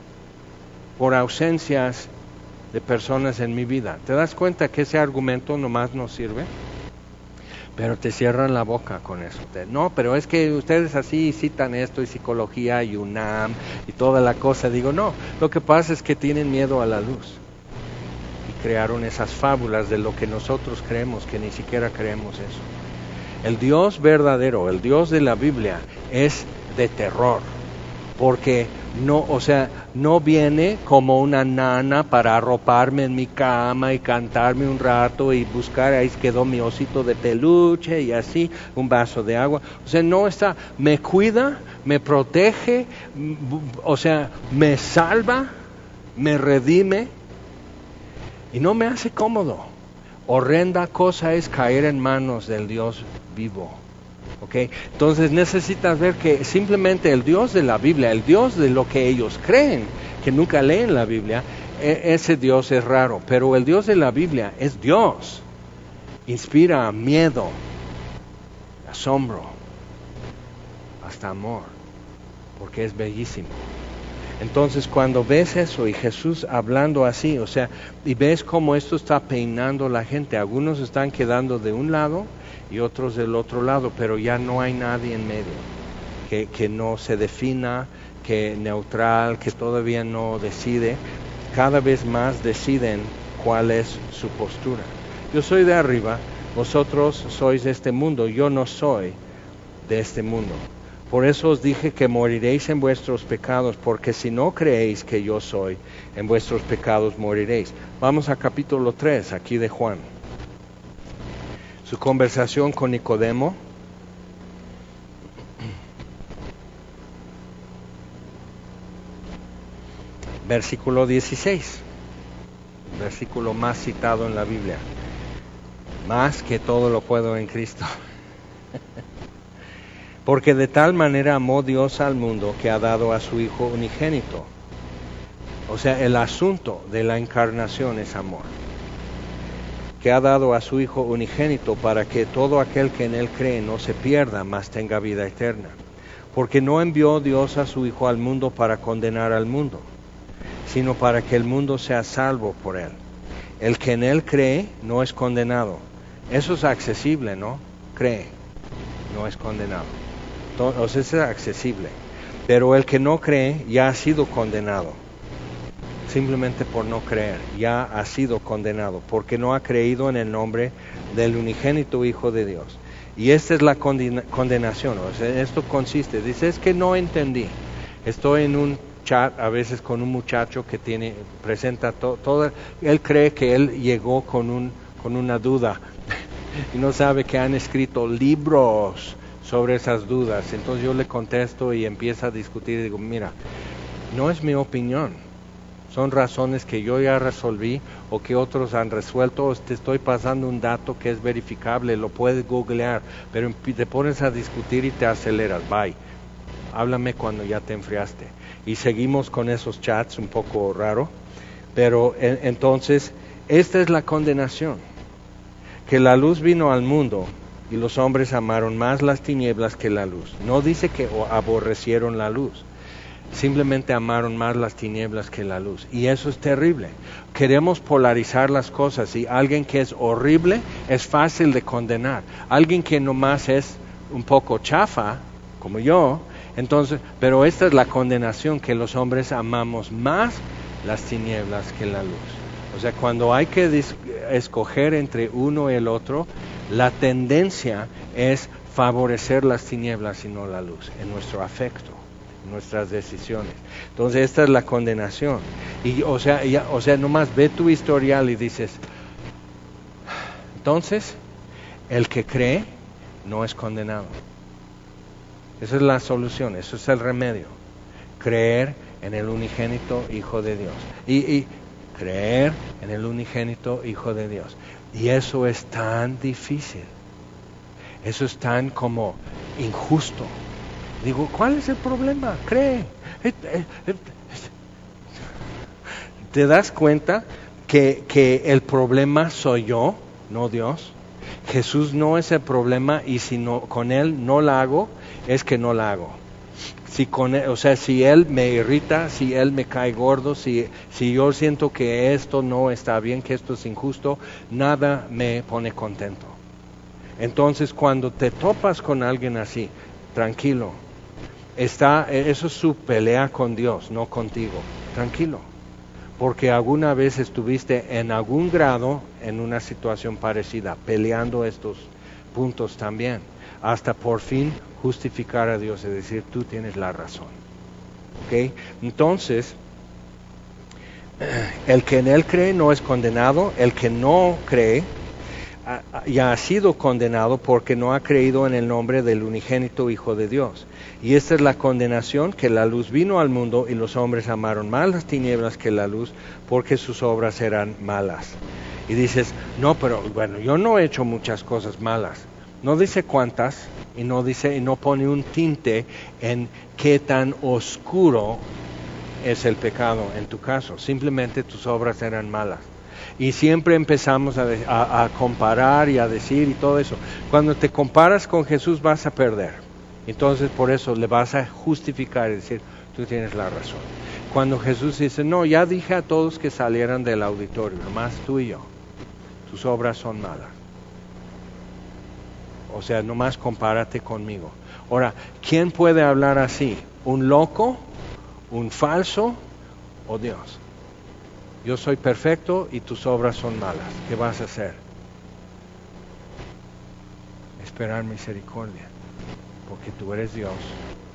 por ausencias de personas en mi vida? ¿Te das cuenta que ese argumento nomás no sirve? Pero te cierran la boca con eso. No, pero es que ustedes así citan esto y psicología y UNAM y toda la cosa. Digo, no, lo que pasa es que tienen miedo a la luz. Y crearon esas fábulas de lo que nosotros creemos, que ni siquiera creemos eso. El Dios verdadero, el Dios de la Biblia, es de terror. Porque no, o sea, no viene como una nana para arroparme en mi cama y cantarme un rato y buscar, ahí quedó mi osito de peluche y así, un vaso de agua. O sea, no está, me cuida, me protege, o sea, me salva, me redime y no me hace cómodo. Horrenda cosa es caer en manos del Dios vivo. Okay. Entonces necesitas ver que simplemente el Dios de la Biblia, el Dios de lo que ellos creen, que nunca leen la Biblia, e- ese Dios es raro, pero el Dios de la Biblia es Dios, inspira miedo, asombro, hasta amor, porque es bellísimo. Entonces cuando ves eso y Jesús hablando así, o sea, y ves cómo esto está peinando la gente, algunos están quedando de un lado y otros del otro lado, pero ya no hay nadie en medio, que, que no se defina, que neutral, que todavía no decide, cada vez más deciden cuál es su postura. Yo soy de arriba, vosotros sois de este mundo, yo no soy de este mundo. Por eso os dije que moriréis en vuestros pecados, porque si no creéis que yo soy, en vuestros pecados moriréis. Vamos a capítulo tres, aquí de Juan. Su conversación con Nicodemo. Versículo dieciséis, versículo más citado en la Biblia. Más que todo lo puedo en Cristo. Porque de tal manera amó Dios al mundo que ha dado a su Hijo unigénito. O sea, el asunto de la encarnación es amor. Que ha dado a su Hijo unigénito para que todo aquel que en Él cree no se pierda, mas tenga vida eterna. Porque no envió Dios a su Hijo al mundo para condenar al mundo, sino para que el mundo sea salvo por Él. El que en Él cree no es condenado. Eso es accesible, ¿no? Cree, no es condenado. Entonces es accesible. Pero el que no cree ya ha sido condenado. Simplemente por no creer, ya ha sido condenado, porque no ha creído en el nombre del unigénito Hijo de Dios. Y esta es la condena- condenación. O sea, esto consiste, dice, es que no entendí. Estoy en un chat a veces con un muchacho que tiene presenta to, todo, él cree que él llegó con un con una duda y no sabe que han escrito libros sobre esas dudas. Entonces yo le contesto y empieza a discutir y digo, mira, no es mi opinión, son razones que yo ya resolví o que otros han resuelto. Te estoy pasando un dato que es verificable, lo puedes googlear, pero te pones a discutir y te aceleras. Bye, háblame cuando ya te enfriaste. Y seguimos con esos chats un poco raro, pero en, entonces esta es la condenación, que la luz vino al mundo y los hombres amaron más las tinieblas que la luz. No dice que aborrecieron la luz, simplemente amaron más las tinieblas que la luz, y eso es terrible. Queremos polarizar las cosas, y alguien que es horrible es fácil de condenar. Alguien que nomás es un poco chafa, como yo, entonces, pero esta es la condenación, que los hombres amamos más las tinieblas que la luz. O sea, cuando hay que dis- escoger entre uno y el otro, la tendencia es favorecer las tinieblas y no la luz, en nuestro afecto, en nuestras decisiones. Entonces, esta es la condenación. Y, o sea, ya, o sea, nomás ve tu historial y dices, entonces, el que cree no es condenado. Esa es la solución, eso es el remedio. Creer en el unigénito Hijo de Dios. Y, y creer en el unigénito Hijo de Dios. Y eso es tan difícil. Eso es tan como injusto. Digo, ¿cuál es el problema? Cree. ¿Te das cuenta que, que el problema soy yo, no Dios? Jesús no es el problema, y si no, con Él no la hago, es que no la hago. Si con él, o sea, si Él me irrita, si Él me cae gordo, si, si yo siento que esto no está bien, que esto es injusto, nada me pone contento. Entonces, cuando te topas con alguien así, tranquilo, está, eso es su pelea con Dios, no contigo. Tranquilo, porque alguna vez estuviste en algún grado en una situación parecida, peleando estos puntos también, hasta por fin justificar a Dios y decir, tú tienes la razón. ¿Ok? Entonces, el que en Él cree no es condenado, el que no cree ya ha sido condenado porque no ha creído en el nombre del unigénito Hijo de Dios. Y esta es la condenación, que la luz vino al mundo y los hombres amaron más las tinieblas que la luz, porque sus obras eran malas. Y dices, no, pero bueno, yo no he hecho muchas cosas malas. No dice cuántas, y no dice, y no pone un tinte en qué tan oscuro es el pecado en tu caso. Simplemente tus obras eran malas. Y siempre empezamos a, de, a, a comparar y a decir y todo eso. Cuando te comparas con Jesús vas a perder. Entonces por eso le vas a justificar y decir, tú tienes la razón. Cuando Jesús dice, no, ya dije a todos que salieran del auditorio, nomás tú y yo. Tus obras son malas. O sea, nomás compárate conmigo. Ahora, ¿quién puede hablar así? ¿Un loco? ¿Un falso? ¿O Dios? Yo soy perfecto y tus obras son malas. ¿Qué vas a hacer? Esperar misericordia. Porque tú eres Dios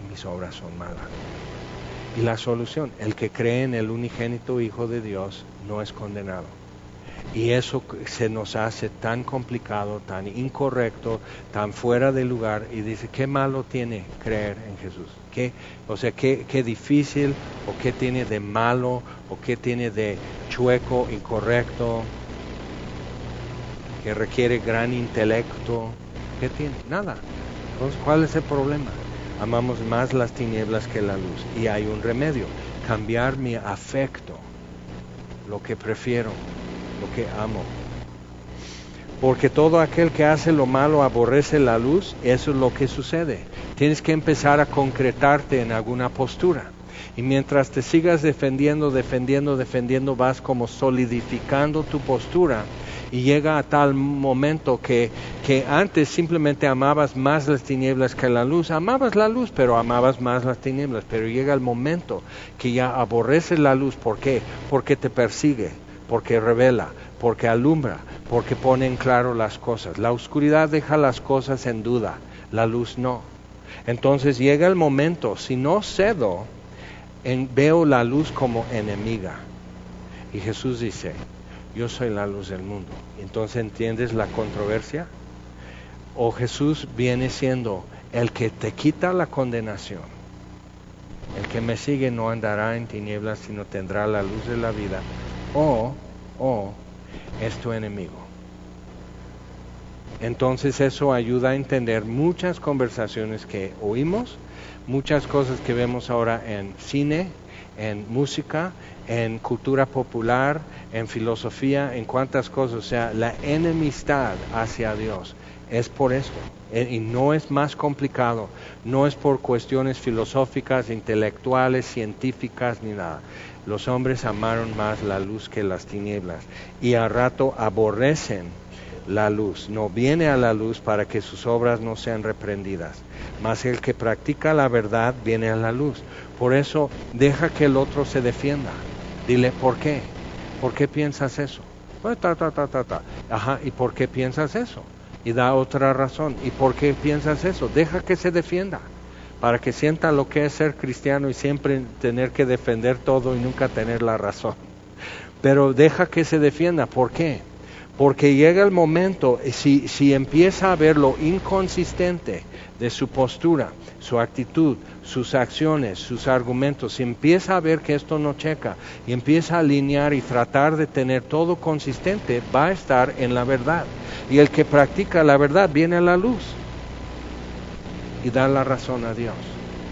y mis obras son malas. Y la solución, el que cree en el unigénito Hijo de Dios no es condenado. Y eso se nos hace tan complicado, tan incorrecto, tan fuera de lugar. Y dice, ¿qué malo tiene creer en Jesús? ¿Qué, o sea, ¿qué, qué difícil o qué tiene de malo o qué tiene de chueco, incorrecto, que requiere gran intelecto? ¿Qué tiene? Nada. Entonces, ¿cuál es el problema? Amamos más las tinieblas que la luz. Y hay un remedio, cambiar mi afecto, lo que prefiero, lo que amo. Porque todo aquel que hace lo malo aborrece la luz. Eso es lo que sucede. Tienes que empezar a concretarte en alguna postura. Y mientras te sigas defendiendo, defendiendo, defendiendo, vas como solidificando tu postura. Y llega a tal momento que, que antes simplemente amabas más las tinieblas que la luz. Amabas la luz, pero amabas más las tinieblas. Pero llega el momento que ya aborreces la luz. ¿Por qué? Porque te persigue, porque revela, porque alumbra, porque pone en claro las cosas. La oscuridad deja las cosas en duda, la luz no. Entonces llega el momento, si no cedo, en, veo la luz como enemiga. Y Jesús dice, yo soy la luz del mundo. Entonces, ¿entiendes la controversia? O Jesús viene siendo el que te quita la condenación. El que me sigue no andará en tinieblas, sino tendrá la luz de la vida. O, o, es tu enemigo. Entonces eso ayuda a entender muchas conversaciones que oímos, muchas cosas que vemos ahora en cine, en música, en cultura popular, en filosofía, en cuantas cosas. O sea, la enemistad hacia Dios es por eso. Y no es más complicado, no es por cuestiones filosóficas, intelectuales, científicas, ni nada. Los hombres amaron más la luz que las tinieblas y a rato aborrecen la luz. No viene a la luz para que sus obras no sean reprendidas. Mas el que practica la verdad viene a la luz. Por eso deja que el otro se defienda. Dile, ¿por qué? ¿Por qué piensas eso? Pues, ta, ta, ta, ta, ta. Ajá, ¿y por qué piensas eso? Y da otra razón. ¿Y por qué piensas eso? Deja que se defienda. Para que sienta lo que es ser cristiano y siempre tener que defender todo y nunca tener la razón. Pero deja que se defienda. ¿Por qué? Porque llega el momento, si, si empieza a ver lo inconsistente de su postura, su actitud, sus acciones, sus argumentos, si empieza a ver que esto no checa y empieza a alinear y tratar de tener todo consistente, va a estar en la verdad. Y el que practica la verdad viene a la luz y da la razón a Dios,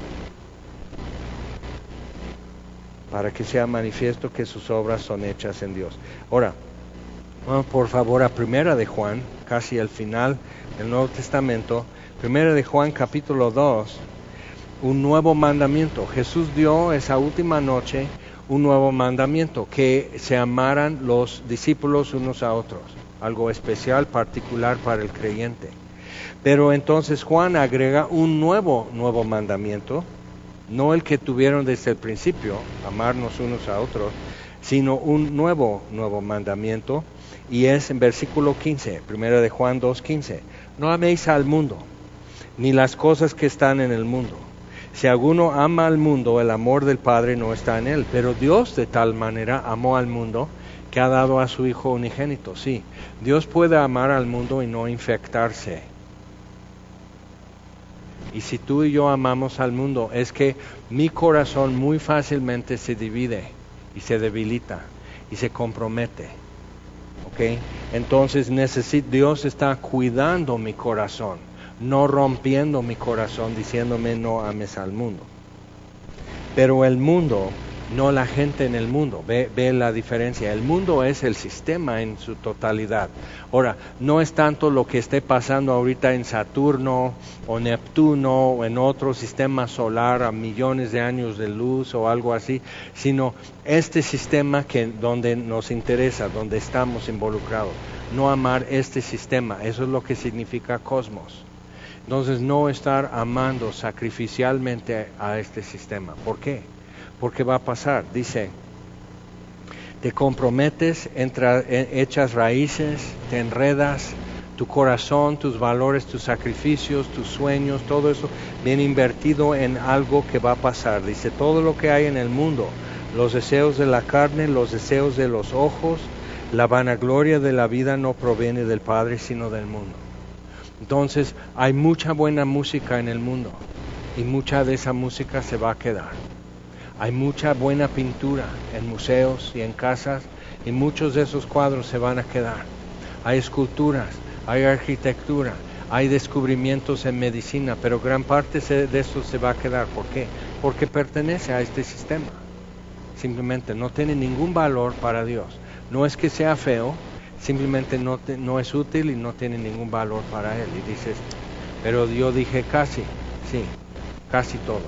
para que sea manifiesto que sus obras son hechas en Dios. Ahora, vamos por favor a Primera de Juan, casi al final del Nuevo Testamento. Primera de Juan capítulo dos, un nuevo mandamiento. Jesús dio esa última noche un nuevo mandamiento, que se amaran los discípulos unos a otros, algo especial, particular para el creyente. Pero entonces Juan agrega un nuevo, nuevo mandamiento, no el que tuvieron desde el principio, amarnos unos a otros, sino un nuevo, nuevo mandamiento, y es en versículo quince, Primera de Juan dos quince. No améis al mundo, ni las cosas que están en el mundo. Si alguno ama al mundo, el amor del Padre no está en él. Pero Dios de tal manera amó al mundo, que ha dado a su Hijo unigénito. Sí, Dios puede amar al mundo y no infectarse. Y si tú y yo amamos al mundo, es que mi corazón muy fácilmente se divide y se debilita y se compromete. ¿Ok? Entonces necesito, Dios está cuidando mi corazón, no rompiendo mi corazón, diciéndome no ames al mundo. Pero el mundo, no la gente en el mundo, ve, ve la diferencia. El mundo es el sistema en su totalidad. Ahora, no es tanto lo que esté pasando ahorita en Saturno o Neptuno o en otro sistema solar a millones de años de luz o algo así, sino este sistema que donde nos interesa, donde estamos involucrados. No amar este sistema, eso es lo que significa cosmos. Entonces, no estar amando sacrificialmente a este sistema. ¿Por qué? Porque va a pasar, dice, te comprometes, entra, echas raíces, te enredas, Tu corazón, tus valores, tus sacrificios, tus sueños, todo eso viene invertido en algo que va a pasar. Dice, todo lo que hay en el mundo, los deseos de la carne, los deseos de los ojos, la vanagloria de la vida no proviene del Padre, sino del mundo. Entonces, hay mucha buena música en el mundo y mucha de esa música se va a quedar. Hay mucha buena pintura en museos y en casas y muchos de esos cuadros se van a quedar. Hay esculturas, hay arquitectura, hay descubrimientos en medicina, pero gran parte de eso se va a quedar. ¿Por qué? Porque pertenece a este sistema. Simplemente no tiene ningún valor para Dios. No es que sea feo, simplemente no, te, no es útil y no tiene ningún valor para Él. Y dices, pero yo dije casi, sí, casi todo.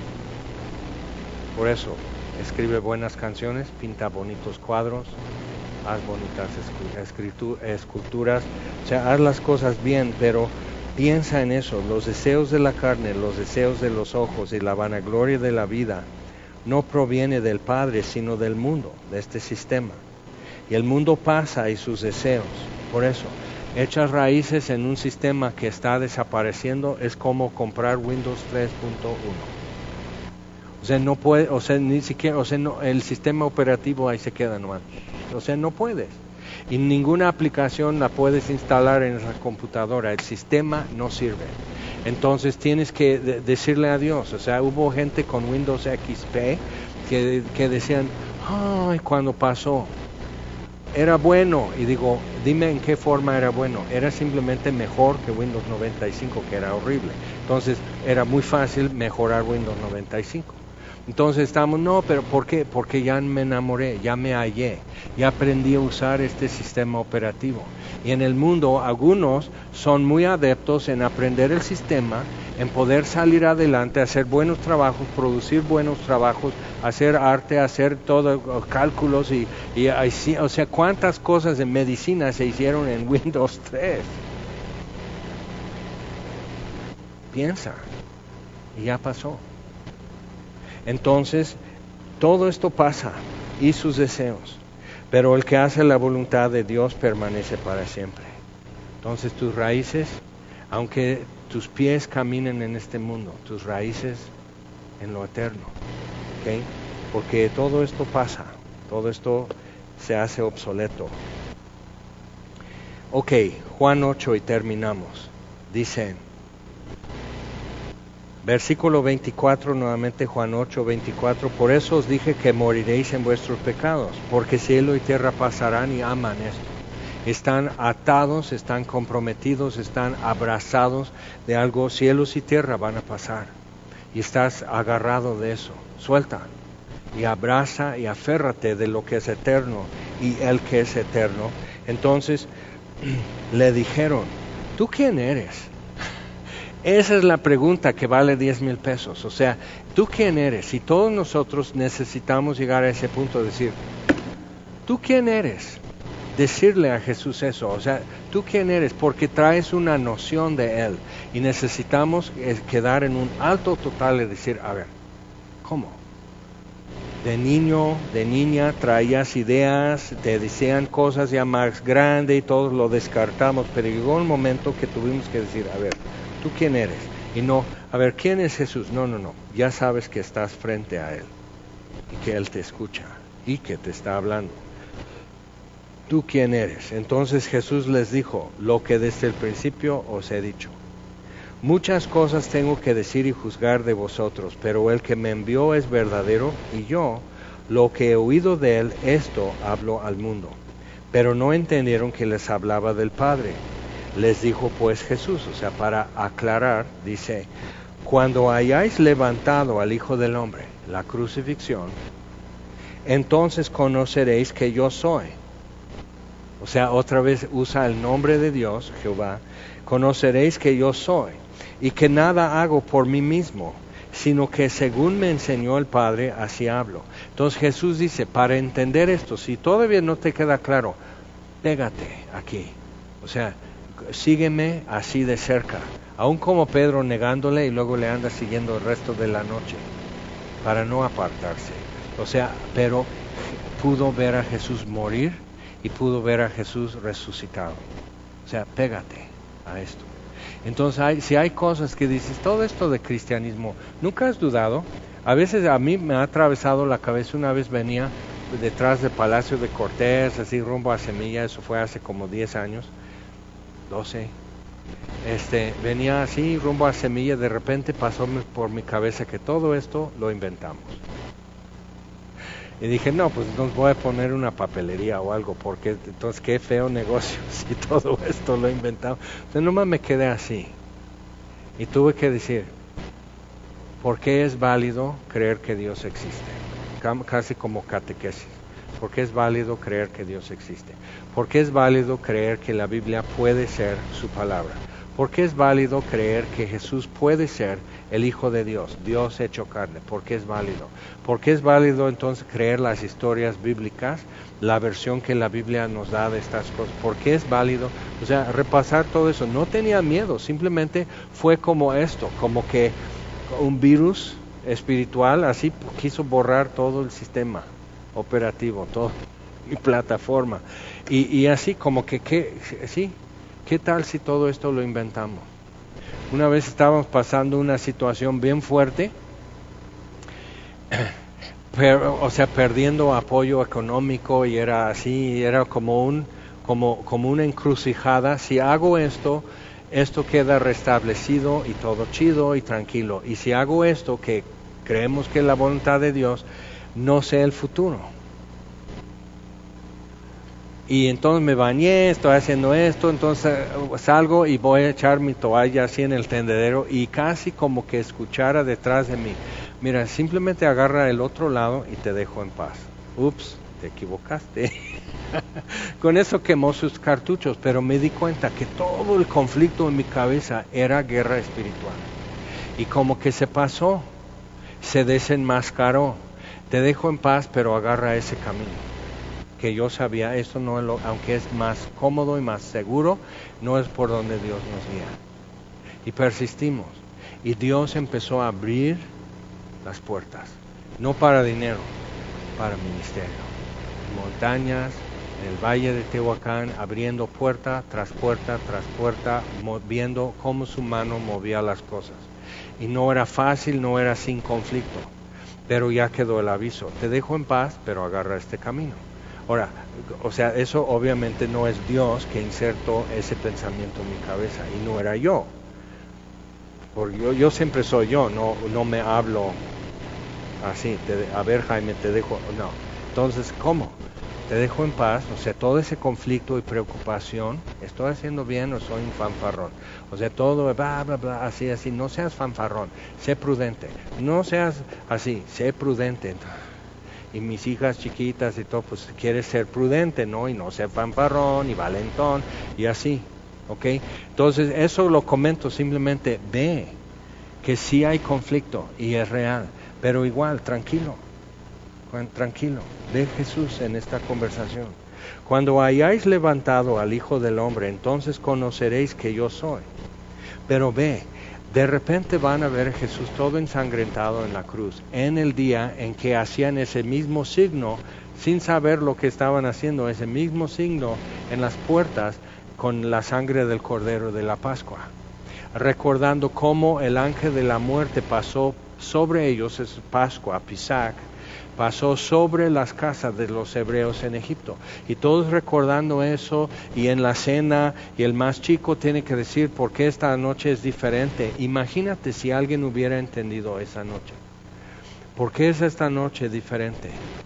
Por eso, escribe buenas canciones, pinta bonitos cuadros, haz bonitas esculturas, o sea, haz las cosas bien, pero piensa en eso. Los deseos de la carne, los deseos de los ojos y la vanagloria de la vida no proviene del Padre, sino del mundo, de este sistema. Y el mundo pasa y sus deseos. Por eso, echas raíces en un sistema que está desapareciendo es como comprar Windows tres punto uno. O sea, no puede, o sea, ni siquiera, o sea, no, el sistema operativo ahí se queda nomás. O sea, no puedes. Y ninguna aplicación la puedes instalar en la computadora. El sistema no sirve. Entonces tienes que de- decirle a Dios. O sea, hubo gente con Windows X P que, que decían, ay, cuando pasó, era bueno. Y digo, dime en qué forma era bueno. Era simplemente mejor que Windows noventa y cinco, que era horrible. Entonces era muy fácil mejorar Windows noventa y cinco. Entonces estamos, no, pero ¿por qué? Porque ya me enamoré, ya me hallé, ya aprendí a usar este sistema operativo. Y en el mundo, algunos son muy adeptos en aprender el sistema, en poder salir adelante, hacer buenos trabajos, producir buenos trabajos, hacer arte, hacer todo, cálculos, y, y, y o sea, cuántas cosas de medicina se hicieron en Windows tres. Piensa, y ya pasó. Entonces, todo esto pasa y sus deseos, pero el que hace la voluntad de Dios permanece para siempre. Entonces tus raíces, aunque tus pies caminen en este mundo, tus raíces en lo eterno, ¿okay? Porque todo esto pasa, todo esto se hace obsoleto. Ok, Juan ocho y terminamos. Dice, versículo veinticuatro, nuevamente Juan ocho, veinticuatro, por eso os dije que moriréis en vuestros pecados, porque cielo y tierra pasarán y aman esto. Están atados, están comprometidos, están abrazados de algo, cielos y tierra van a pasar. Y estás agarrado de eso, suelta y abraza y aférrate de lo que es eterno y el que es eterno. Entonces le dijeron, ¿tú quién eres? Esa es la pregunta que vale diez mil pesos. O sea, ¿tú quién eres? Y todos nosotros necesitamos llegar a ese punto de decir, ¿tú quién eres? Decirle a Jesús eso. O sea, ¿tú quién eres? Porque traes una noción de Él. Y necesitamos quedar en un alto total y decir, a ver, ¿cómo? De niño, de niña, traías ideas, te decían cosas ya más grandes y todos lo descartamos. Pero llegó un momento que tuvimos que decir, a ver, ¿tú quién eres? Y no, a ver, ¿quién es Jesús? No, no, no. Ya sabes que estás frente a Él y que Él te escucha y que te está hablando. ¿Tú quién eres? Entonces Jesús les dijo, lo que desde el principio os he dicho. Muchas cosas tengo que decir y juzgar de vosotros, pero el que me envió es verdadero y yo, lo que he oído de Él, esto hablo al mundo. Pero no entendieron que les hablaba del Padre. Les dijo pues Jesús, o sea, para aclarar, dice, cuando hayáis levantado al Hijo del Hombre, la crucifixión, entonces conoceréis que yo soy. O sea, otra vez usa el nombre de Dios, Jehová, conoceréis que yo soy, y que nada hago por mí mismo, sino que según me enseñó el Padre, así hablo. Entonces Jesús dice, para entender esto, si todavía no te queda claro, pégate aquí, o sea, sígueme así de cerca, aún como Pedro negándole y luego le anda siguiendo el resto de la noche, para no apartarse. O sea, pero pudo ver a Jesús morir y pudo ver a Jesús resucitado. O sea, pégate a esto. Entonces, hay, si hay cosas que dices, todo esto de cristianismo, ¿nunca has dudado? A veces a mí me ha atravesado la cabeza. Una vez venía detrás del Palacio de Cortés, así rumbo a Semilla, eso fue hace como diez años, doce. Este, venía así rumbo a Semilla, de repente pasó por mi cabeza que todo esto lo inventamos. Y dije, no, pues nos voy a poner una papelería o algo, porque entonces qué feo negocio si todo esto lo inventamos. Entonces nomás me quedé así. Y tuve que decir, ¿por qué es válido creer que Dios existe? Casi como catequesis. ¿Por qué es válido creer que Dios existe? ¿Por qué es válido creer que la Biblia puede ser su palabra? ¿Por qué es válido creer que Jesús puede ser el Hijo de Dios, Dios hecho carne? ¿Por qué es válido? ¿Por qué es válido entonces creer las historias bíblicas, la versión que la Biblia nos da de estas cosas? ¿Por qué es válido? O sea, repasar todo eso. No tenía miedo, simplemente fue como esto, como que un virus espiritual, así quiso borrar todo el sistema operativo, todo, y plataforma. Y, y así como que, que, sí, ¿qué tal si todo esto lo inventamos? Una vez estábamos pasando una situación bien fuerte, pero, o sea, perdiendo apoyo económico, y era así, era como un, como, como una encrucijada. Si hago esto, esto queda restablecido y todo chido y tranquilo. Y si hago esto, que creemos que es la voluntad de Dios, no sé el futuro. Y entonces me bañé, estoy haciendo esto, entonces salgo y voy a echar mi toalla así en el tendedero, y casi como que escuchara detrás de mí, mira, simplemente agarra el otro lado y te dejo en paz. Ups, te equivocaste. Con eso quemó sus cartuchos, pero me di cuenta que todo el conflicto en mi cabeza era guerra espiritual. Y como que se pasó, se desenmascaró. Te dejo en paz, pero agarra ese camino. Que yo sabía, esto no es lo, aunque es más cómodo y más seguro, no es por donde Dios nos guía. Y persistimos. Y Dios empezó a abrir las puertas. No para dinero, para ministerio. Montañas, en el valle de Tehuacán, abriendo puerta tras puerta tras puerta, viendo cómo su mano movía las cosas. Y no era fácil, no era sin conflicto. Pero ya quedó el aviso. Te dejo en paz, pero agarra este camino. Ahora, o sea, eso obviamente no es Dios que insertó ese pensamiento en mi cabeza, y no era yo. Porque yo, yo siempre soy yo, no, no me hablo así, te, a ver Jaime, te dejo, no. Entonces, ¿cómo? Te dejo en paz, o sea, todo ese conflicto y preocupación, ¿estoy haciendo bien o soy un fanfarrón? O sea, todo, bla, bla, bla, así, así, no seas fanfarrón, sé prudente, no seas así, sé prudente. Y mis hijas chiquitas y todo, pues quieres ser prudente, ¿no? Y no ser fanfarrón y valentón y así, ¿ok? Entonces, eso lo comento, simplemente ve que sí hay conflicto y es real, pero igual, tranquilo, tranquilo, ve Jesús en esta conversación. Cuando hayáis levantado al Hijo del Hombre, entonces conoceréis que yo soy. Pero ve, de repente van a ver a Jesús todo ensangrentado en la cruz, en el día en que hacían ese mismo signo, sin saber lo que estaban haciendo, ese mismo signo en las puertas con la sangre del Cordero de la Pascua, recordando cómo el ángel de la muerte pasó sobre ellos, es Pascua, Pisac, pasó sobre las casas de los hebreos en Egipto, y todos recordando eso, y en la cena, y el más chico tiene que decir por qué esta noche es diferente. Imagínate si alguien hubiera entendido esa noche. ¿Por qué es esta noche diferente?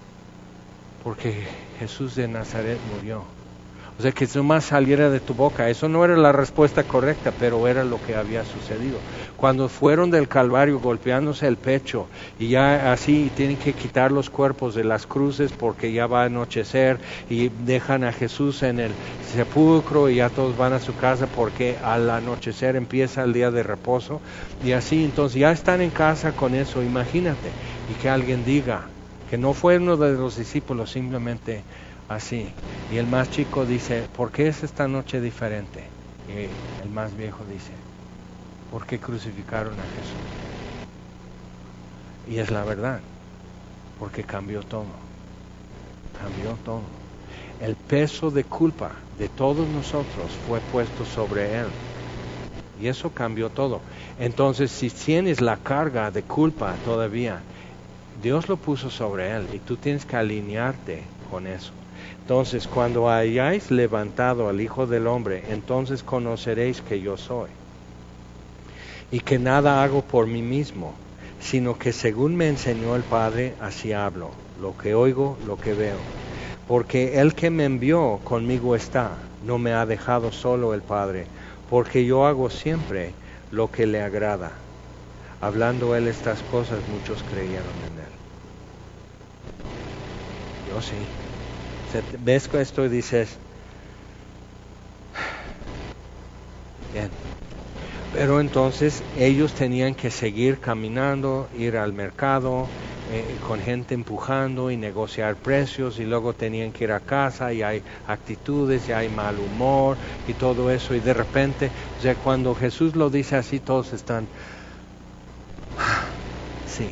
Porque Jesús de Nazaret murió. O sea, que nomás saliera de tu boca. Eso no era la respuesta correcta, pero era lo que había sucedido. Cuando fueron del Calvario golpeándose el pecho, y ya así tienen que quitar los cuerpos de las cruces porque ya va a anochecer, y dejan a Jesús en el sepulcro y ya todos van a su casa porque al anochecer empieza el día de reposo. Y así, entonces ya están en casa con eso, imagínate. Y que alguien diga que no fue uno de los discípulos, simplemente así. Y el más chico dice, ¿por qué es esta noche diferente? Y el más viejo dice, ¿por qué crucificaron a Jesús? Y es la verdad, porque cambió todo, cambió todo. El peso de culpa de todos nosotros fue puesto sobre Él. Y eso cambió todo. Entonces, si tienes la carga de culpa todavía, Dios lo puso sobre Él y tú tienes que alinearte con eso. Entonces, cuando hayáis levantado al Hijo del Hombre, entonces conoceréis que yo soy. Y que nada hago por mí mismo, sino que según me enseñó el Padre, así hablo. Lo que oigo, lo que veo. Porque el que me envió conmigo está, no me ha dejado solo el Padre, porque yo hago siempre lo que le agrada. Hablando Él estas cosas, muchos creyeron en Él. Yo sí. ¿Ves esto y dices? Bien. Pero entonces ellos tenían que seguir caminando, ir al mercado, eh, con gente empujando y negociar precios, y luego tenían que ir a casa y hay actitudes y hay mal humor y todo eso, y de repente, o sea, cuando Jesús lo dice así, todos están, sí.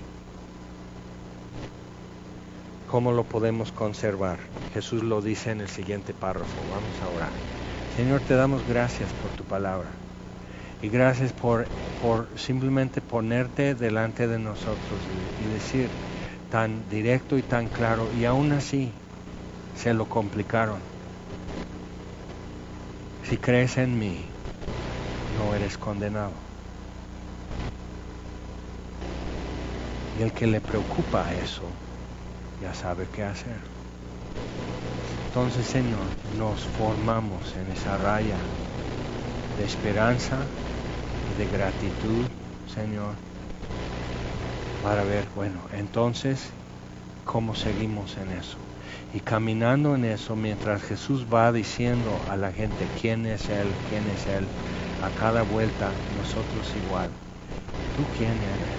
¿Cómo lo podemos conservar? Jesús lo dice en el siguiente párrafo. Vamos a orar. Señor, te damos gracias por tu palabra. Y gracias por, por simplemente ponerte delante de nosotros y, y decir tan directo y tan claro. Y aún así se lo complicaron. Si crees en mí, no eres condenado. Y el que le preocupa eso, ya sabe qué hacer. Entonces, Señor, nos formamos en esa raya de esperanza y de gratitud, Señor, para ver, bueno, entonces, ¿cómo seguimos en eso? Y caminando en eso, mientras Jesús va diciendo a la gente quién es Él, quién es Él, a cada vuelta, nosotros igual. ¿Tú quién eres?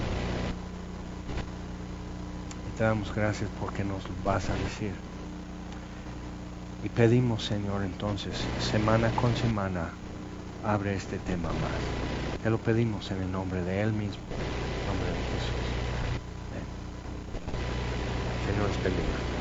Te damos gracias porque nos vas a decir. Y pedimos, Señor, entonces, semana con semana, abre este tema más. Te lo pedimos en el nombre de Él mismo, en el nombre de Jesús. Amén. Señor, les bendiga.